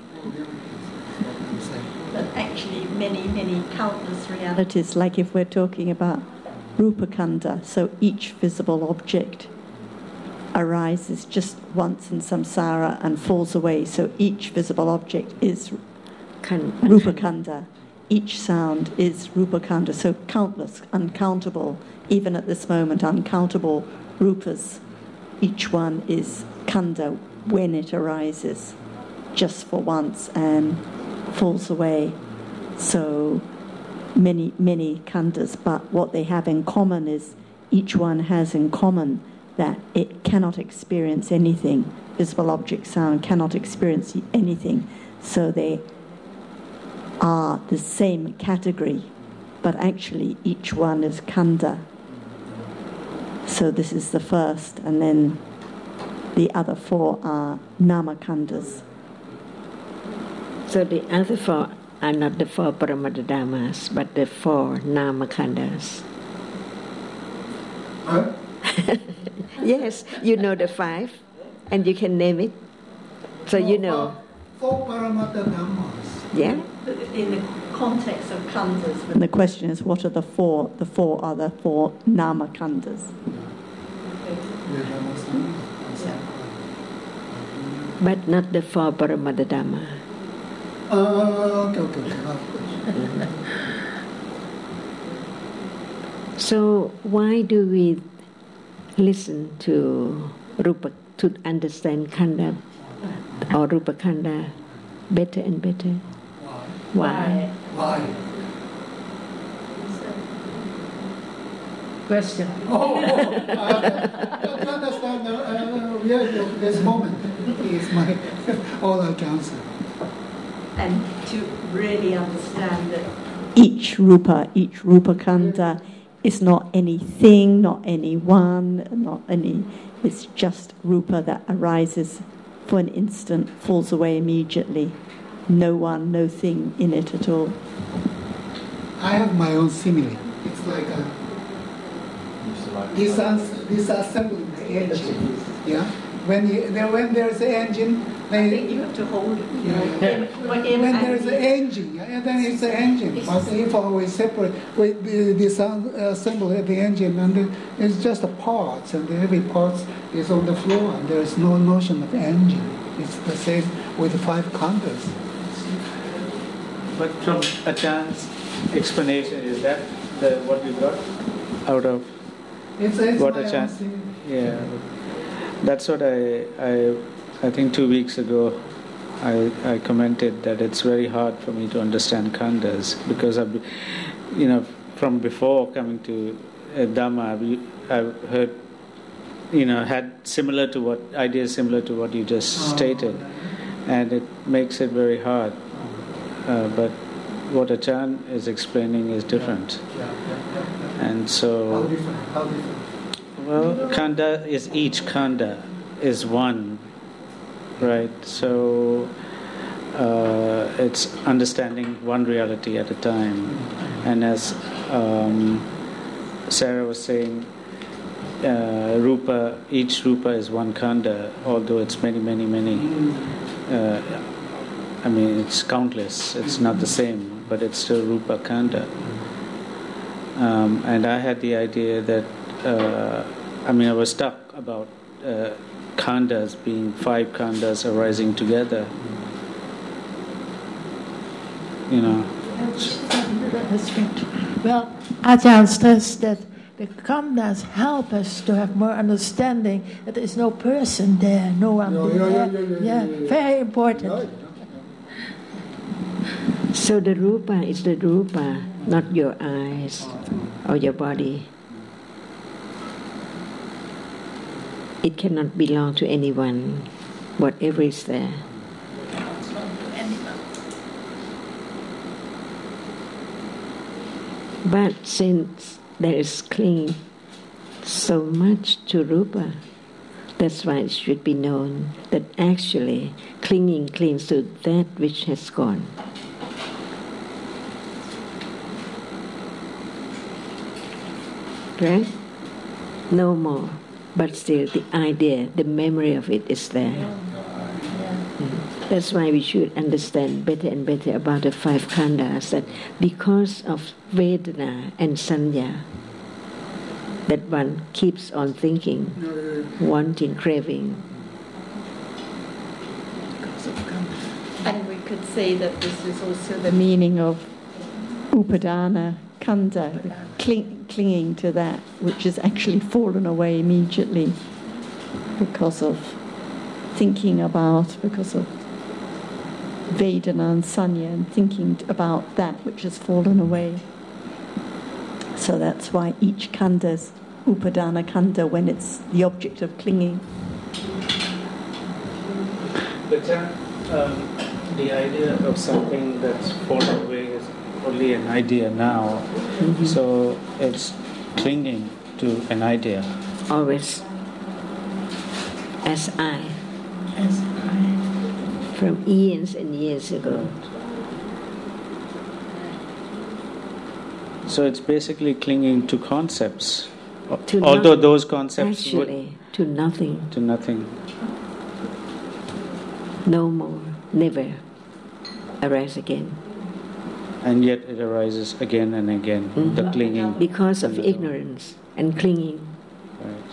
But actually, many countless realities, like if we're talking about Rupa Khanda, so each visible object arises just once in samsara and falls away, so each visible object is Rupa Khanda. Each sound is Rupa Khanda, so countless, uncountable, even at this moment, uncountable Rupas. Each one is Khanda when it arises, just for once and falls away. So many Khandas, but what they have in common is each one has in common that it cannot experience anything. Visible object sound cannot experience anything. So they are the same category, but actually each one is Khanda. So this is the first, and then the other 4 are Nama Khandas. So the other 4 are not the 4 Paramada Dhammas, but the 4 Nama Khandas. Huh? Yes, you know the 5, and you can name it. So you know. 4 Paramata Dhammas. Yeah? In the context of Khandas. And the question is, what are the 4? The 4 are the 4 Nama Khandas. But not the 4 Paramada Dhamma. Okay. So why do we listen to Rupa to understand Khanda or Rupa Khanda better and better? Why? Question. To understand the reality of this moment is my all I can answer. And to really understand that each Rupa Khanda is not anything, not anyone, not any. It's just Rupa that arises for an instant, falls away immediately. No one, no thing in it at all. I have my own simile. It's like this assembly engine. Yeah. When there's an engine, I think you have to hold it. when there's an engine, and then it's an engine. But if we separate with this assembly of the engine, and it's just the parts, and every part is on the floor, and there's no notion of engine. It's the same with 5 Khandas. But from Achan's explanation, is that what you got out of It's what my own Achan? simile. Yeah, that's what I think 2 weeks ago I commented that it's very hard for me to understand Khandas because from before coming to Dhamma I've heard had ideas similar to what you just stated, and it makes it very hard. But what Achan is explaining is different. And so, How different? well, Khanda is each Khanda is one, right? So it's understanding one reality at a time. And as Sarah was saying, each Rupa is one Khanda, although it's many. It's countless. It's not the same, but it's still Rupa Khanda. And I had the idea that, I was stuck about Khandas being 5 Khandas arising together. That's right. Well, Ajahn stressed that the khandhas help us to have more understanding that there is no person there, no one there. Yeah, very important. So the rupa is the rupa, not your eyes or your body. It cannot belong to anyone, whatever is there. But since there is clinging so much to rupa, that's why it should be known that actually clinging clings to that which has gone. Right? No more. But still the idea, the memory of it is there. That's why we should understand better and better about the five khandhas, that because of Vedana and Sanya, that one keeps on thinking, wanting, craving. And we could say that this is also the meaning of upadana khandha, clinging to that which has actually fallen away immediately because of thinking about, because of Vedana and Sanya, and thinking about that which has fallen away. So that's why each khandha's upadana khandha when it's the object of clinging. But the idea of something that's fallen away is only an idea now. Mm-hmm. So it's clinging to an idea. Always. As I. From years and years ago. So it's basically clinging to concepts. To although those concepts actually, to nothing. To nothing. No more, never arise again. And yet it arises again and again, the clinging. Because of ignorance and clinging. Right.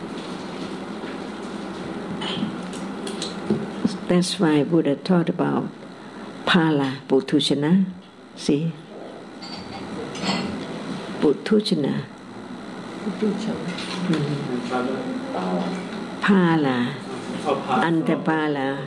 That's why Buddha taught about Pala Putuchana. See? Putuchana. Pala. Antapala.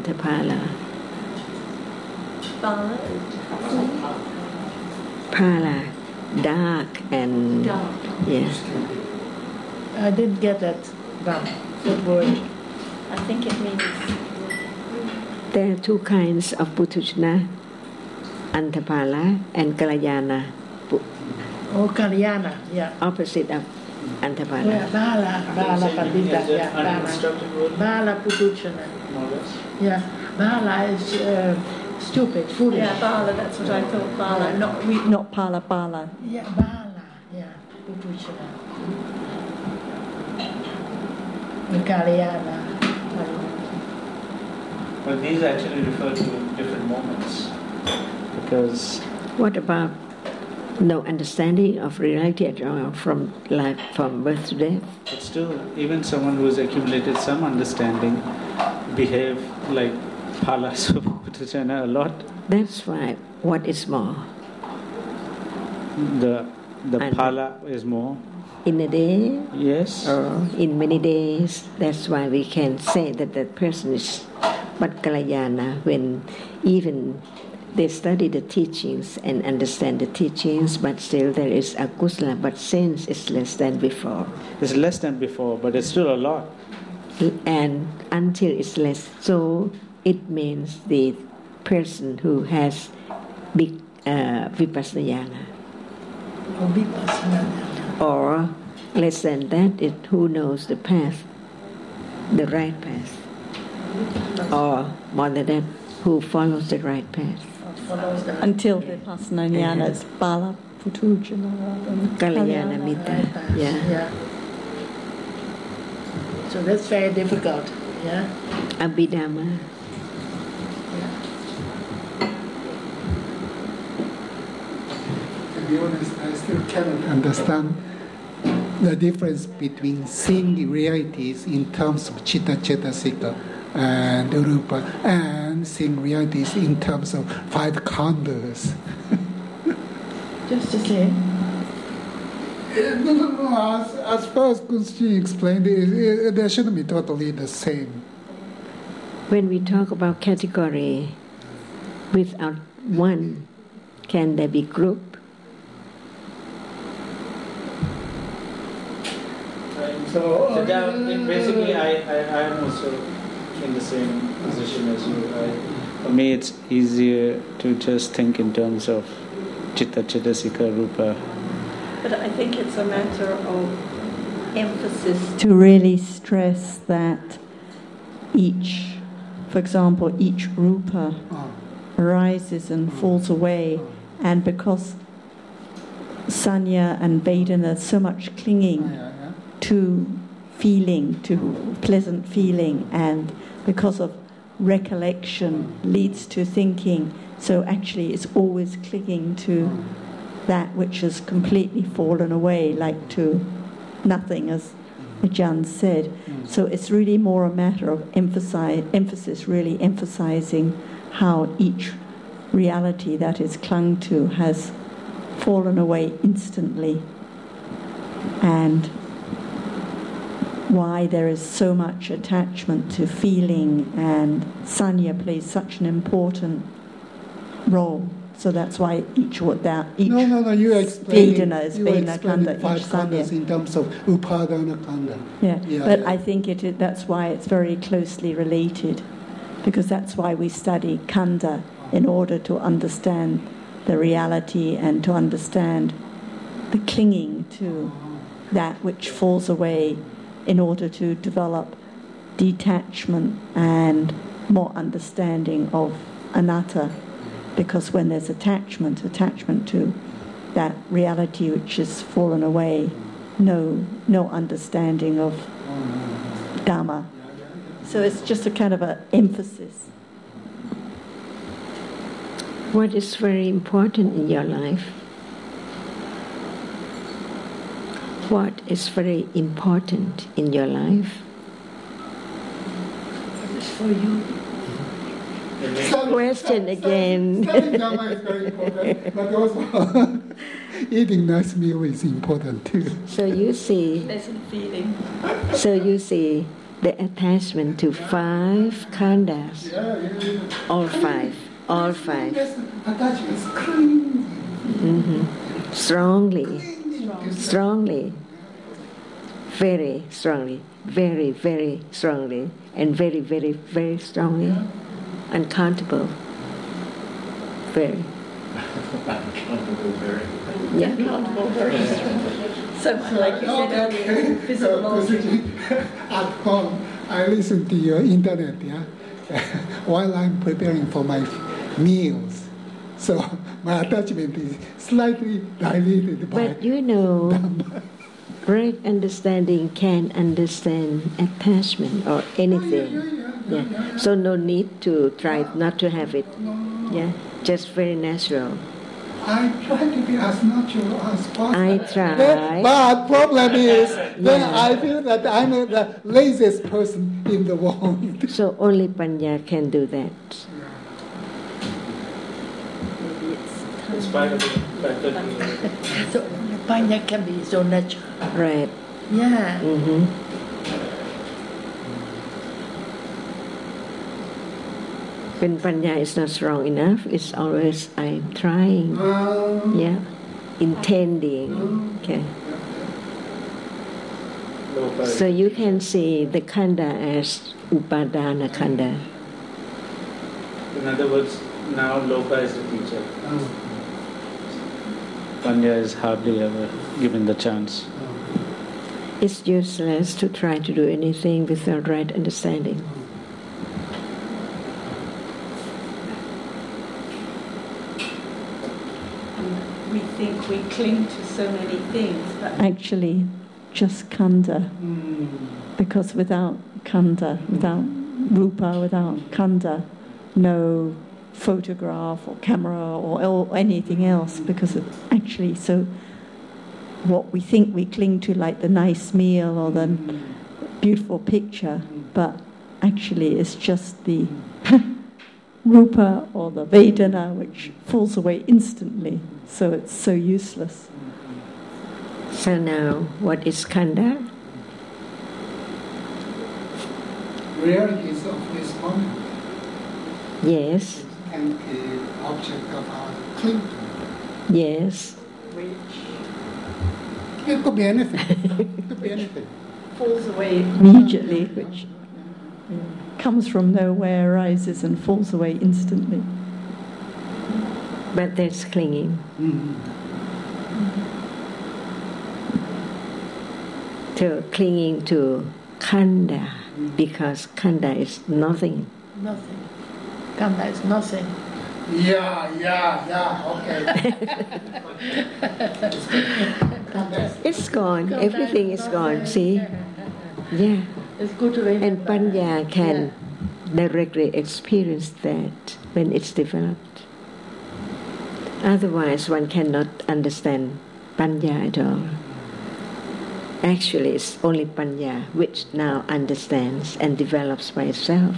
Pala. Dark and... Yeah. I didn't get that word. I think it means... There are two kinds of Putuchana, Antapala and Kalyana. Oh, Kalyana, yeah. Opposite of Antapala. Yeah, Bala Pandita, yeah, Bala Putuchana. Yeah, Bala is stupid, foolish. Yeah, Bala, that's what I thought, Bala, not Pala. Yeah, Bala, yeah, Putuchana. Kalyana. Well, these actually refer to different moments. Because... What about no understanding of reality at all from life, from birth to death? But still, even someone who has accumulated some understanding behave like Palas of Putuchana a lot. That's why, what is more? The Pala is more. In a day? Yes. Or in many days. That's why we can say that that person is but Kalyana, when even they study the teachings and understand the teachings, but still there is a kusala, but sense is less than before. It's less than before, but it's still a lot. And until it's less, so it means the person who has big vipassana. Or less than that, who knows the path, the right path. Or more than that, who follows the right path. Until Vipassana jnana is Bala Putuchana. Kalyana Mitta. Yeah. So that's very difficult. Yeah. Abhidhamma. To be honest, I still cannot understand the difference between seeing realities in terms of Chitta Cetasika and Rupa, and seeing realities in terms of five khandhas. Just the same. No. As far as Kunshi explained, they shouldn't be totally the same. When we talk about category, without one, can there be group? So basically, I am also in the same position as you. For me, it's easier to just think in terms of Chitta, Chittasika, Rupa. But I think it's a matter of emphasis to really stress that each, for example, each Rupa arises and falls away, and because Sanya and Vedana, so much clinging to feeling, to pleasant feeling, and because of recollection leads to thinking, so actually it's always clinging to that which has completely fallen away, like to nothing, as Ajahn said. So it's really more a matter of emphasis, really emphasizing how each reality that is clung to has fallen away instantly, and why there is so much attachment to feeling, and Sanya plays such an important role. So that's why each you explained Vedana is Vedana Khandha, five each khandhas Sanya. in terms of Upadana Khandha. But I think that's why it's very closely related, because that's why we study Khandha, in order to understand the reality and to understand the clinging to that which falls away, in order to develop detachment and more understanding of anatta. Because when there's attachment to that reality which has fallen away, no understanding of Dhamma. So it's just a kind of an emphasis. What is very important in your life? What is very important in your life? What is for you? Question again. Studying Dhamma is very important, but also eating nice meal is important too. So you see, pleasant feeling. So you see the attachment to five khandhas. All five. Attachment is clinging. Strongly, very strongly, very, very strongly, and very, very, very strongly, uncountable, very. Uncountable, very. Yeah. Uncountable, very strong. So like you said earlier, physiology. At home, I listen to your internet, while I'm preparing for my meals. So my attachment is slightly diluted by But you know, right understanding can understand attachment or anything. Yeah. So no need to try not to have it. Yeah. Just very natural. I try to be as natural as possible. I try. But problem is, then I feel that I'm the laziest person in the world. So only Panya can do that. It's part of it. So Panya can be so natural. Right. Yeah. When Panya is not strong enough, it's always I'm trying. Intending. Okay. So you can see the khandha as upadana khandha. In other words, now Loka is the teacher. Panya is hardly ever given the chance. It's useless to try to do anything without right understanding. We think we cling to so many things, but Actually, just khandha. Because without khandha, without rupa, without khandha, no photograph or camera or anything else, because it's actually so what we think we cling to, like the nice meal or the beautiful picture, but actually it's just the rupa or the vedana which falls away instantly, so it's so useless. So now, what is Khanda? Realities of this moment. Yes, And the object of our cling to. yes. It could be anything. It could be anything. Falls away immediately, which comes from nowhere, arises and falls away instantly. But there's clinging. So clinging to Khanda, because Khanda is nothing. Nothing. Khanda is nothing. Yeah, okay. It's gone. Everything is gone. See? Yeah. It's good to remember. And Panya can directly experience that when it's developed. Otherwise, one cannot understand Panya at all. Actually, it's only Panya which now understands and develops by itself.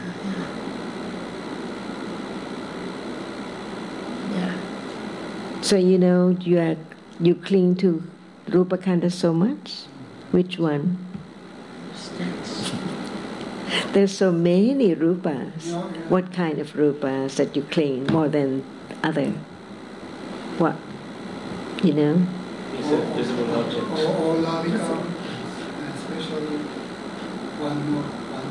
Yeah. So you cling to Rupa Khanda so much. Which one? There's so many rupas. What kind of rupas that you cling more than other? What? He said visible objects. Or Lalika, especially one more.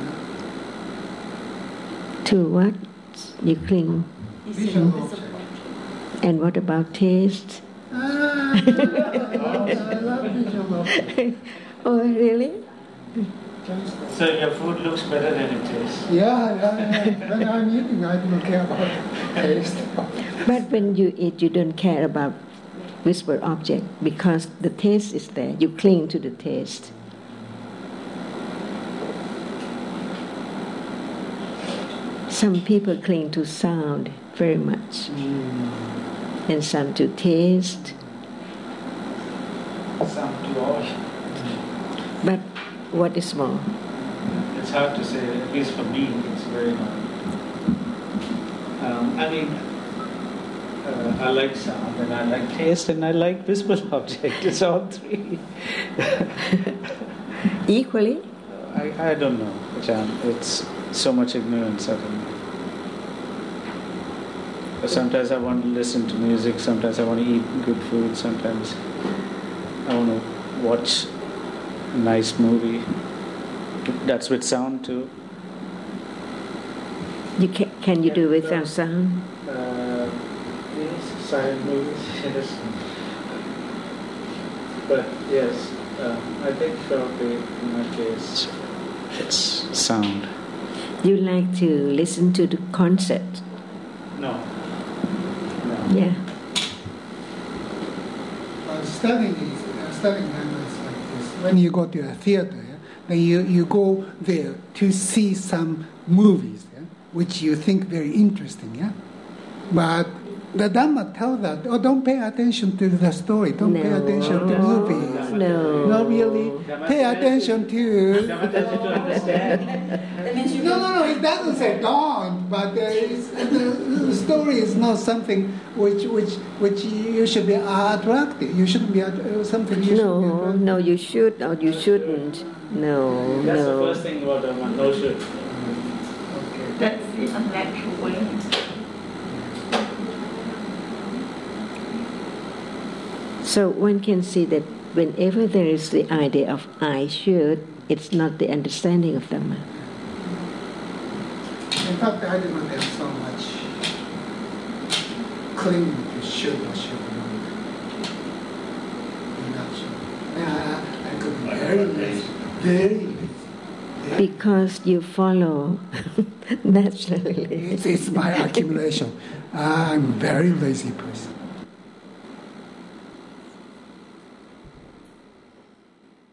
To what? You cling. Visual object. And what about taste? I love visual object. Oh, really? So your food looks better than it tastes. Yeah. When I'm eating, I don't care about taste. But when you eat, you don't care about visible object because the taste is there. You cling to the taste. Some people cling to sound very much, and some to taste. Some to all. But what is more? It's hard to say, at least for me, it's very hard. I like sound, and I like taste, and I like visible object. It's all three. Equally? I don't know, Ajahn. It's so much ignorance of me. Sometimes I want to listen to music, sometimes I want to eat good food, sometimes I want to watch a nice movie. That's with sound too. Can you do without sound? Yes, silent movies, yes. But yes, I think probably in my case it's sound. You like to listen to the concert? No. Yeah. Studying language like this. When you go to a theater, then you go there to see some movies, which you think very interesting, But the Dhamma tells that, don't pay attention to the story, don't pay attention to movies. No. Not really. Pay attention to... No, it doesn't say don't, but the story is not something which you should be attracted. You shouldn't be something you should be attracted. No, you should or you shouldn't. No. That's the first thing about Dhamma, no should. Okay. That's the unnatural way. So one can see that whenever there is the idea of I should, it's not the understanding of Dhamma. In fact, I do not have so much clinging to should or should not. I could be very lazy, very lazy. Because you follow naturally. It's my accumulation. I'm a very lazy person.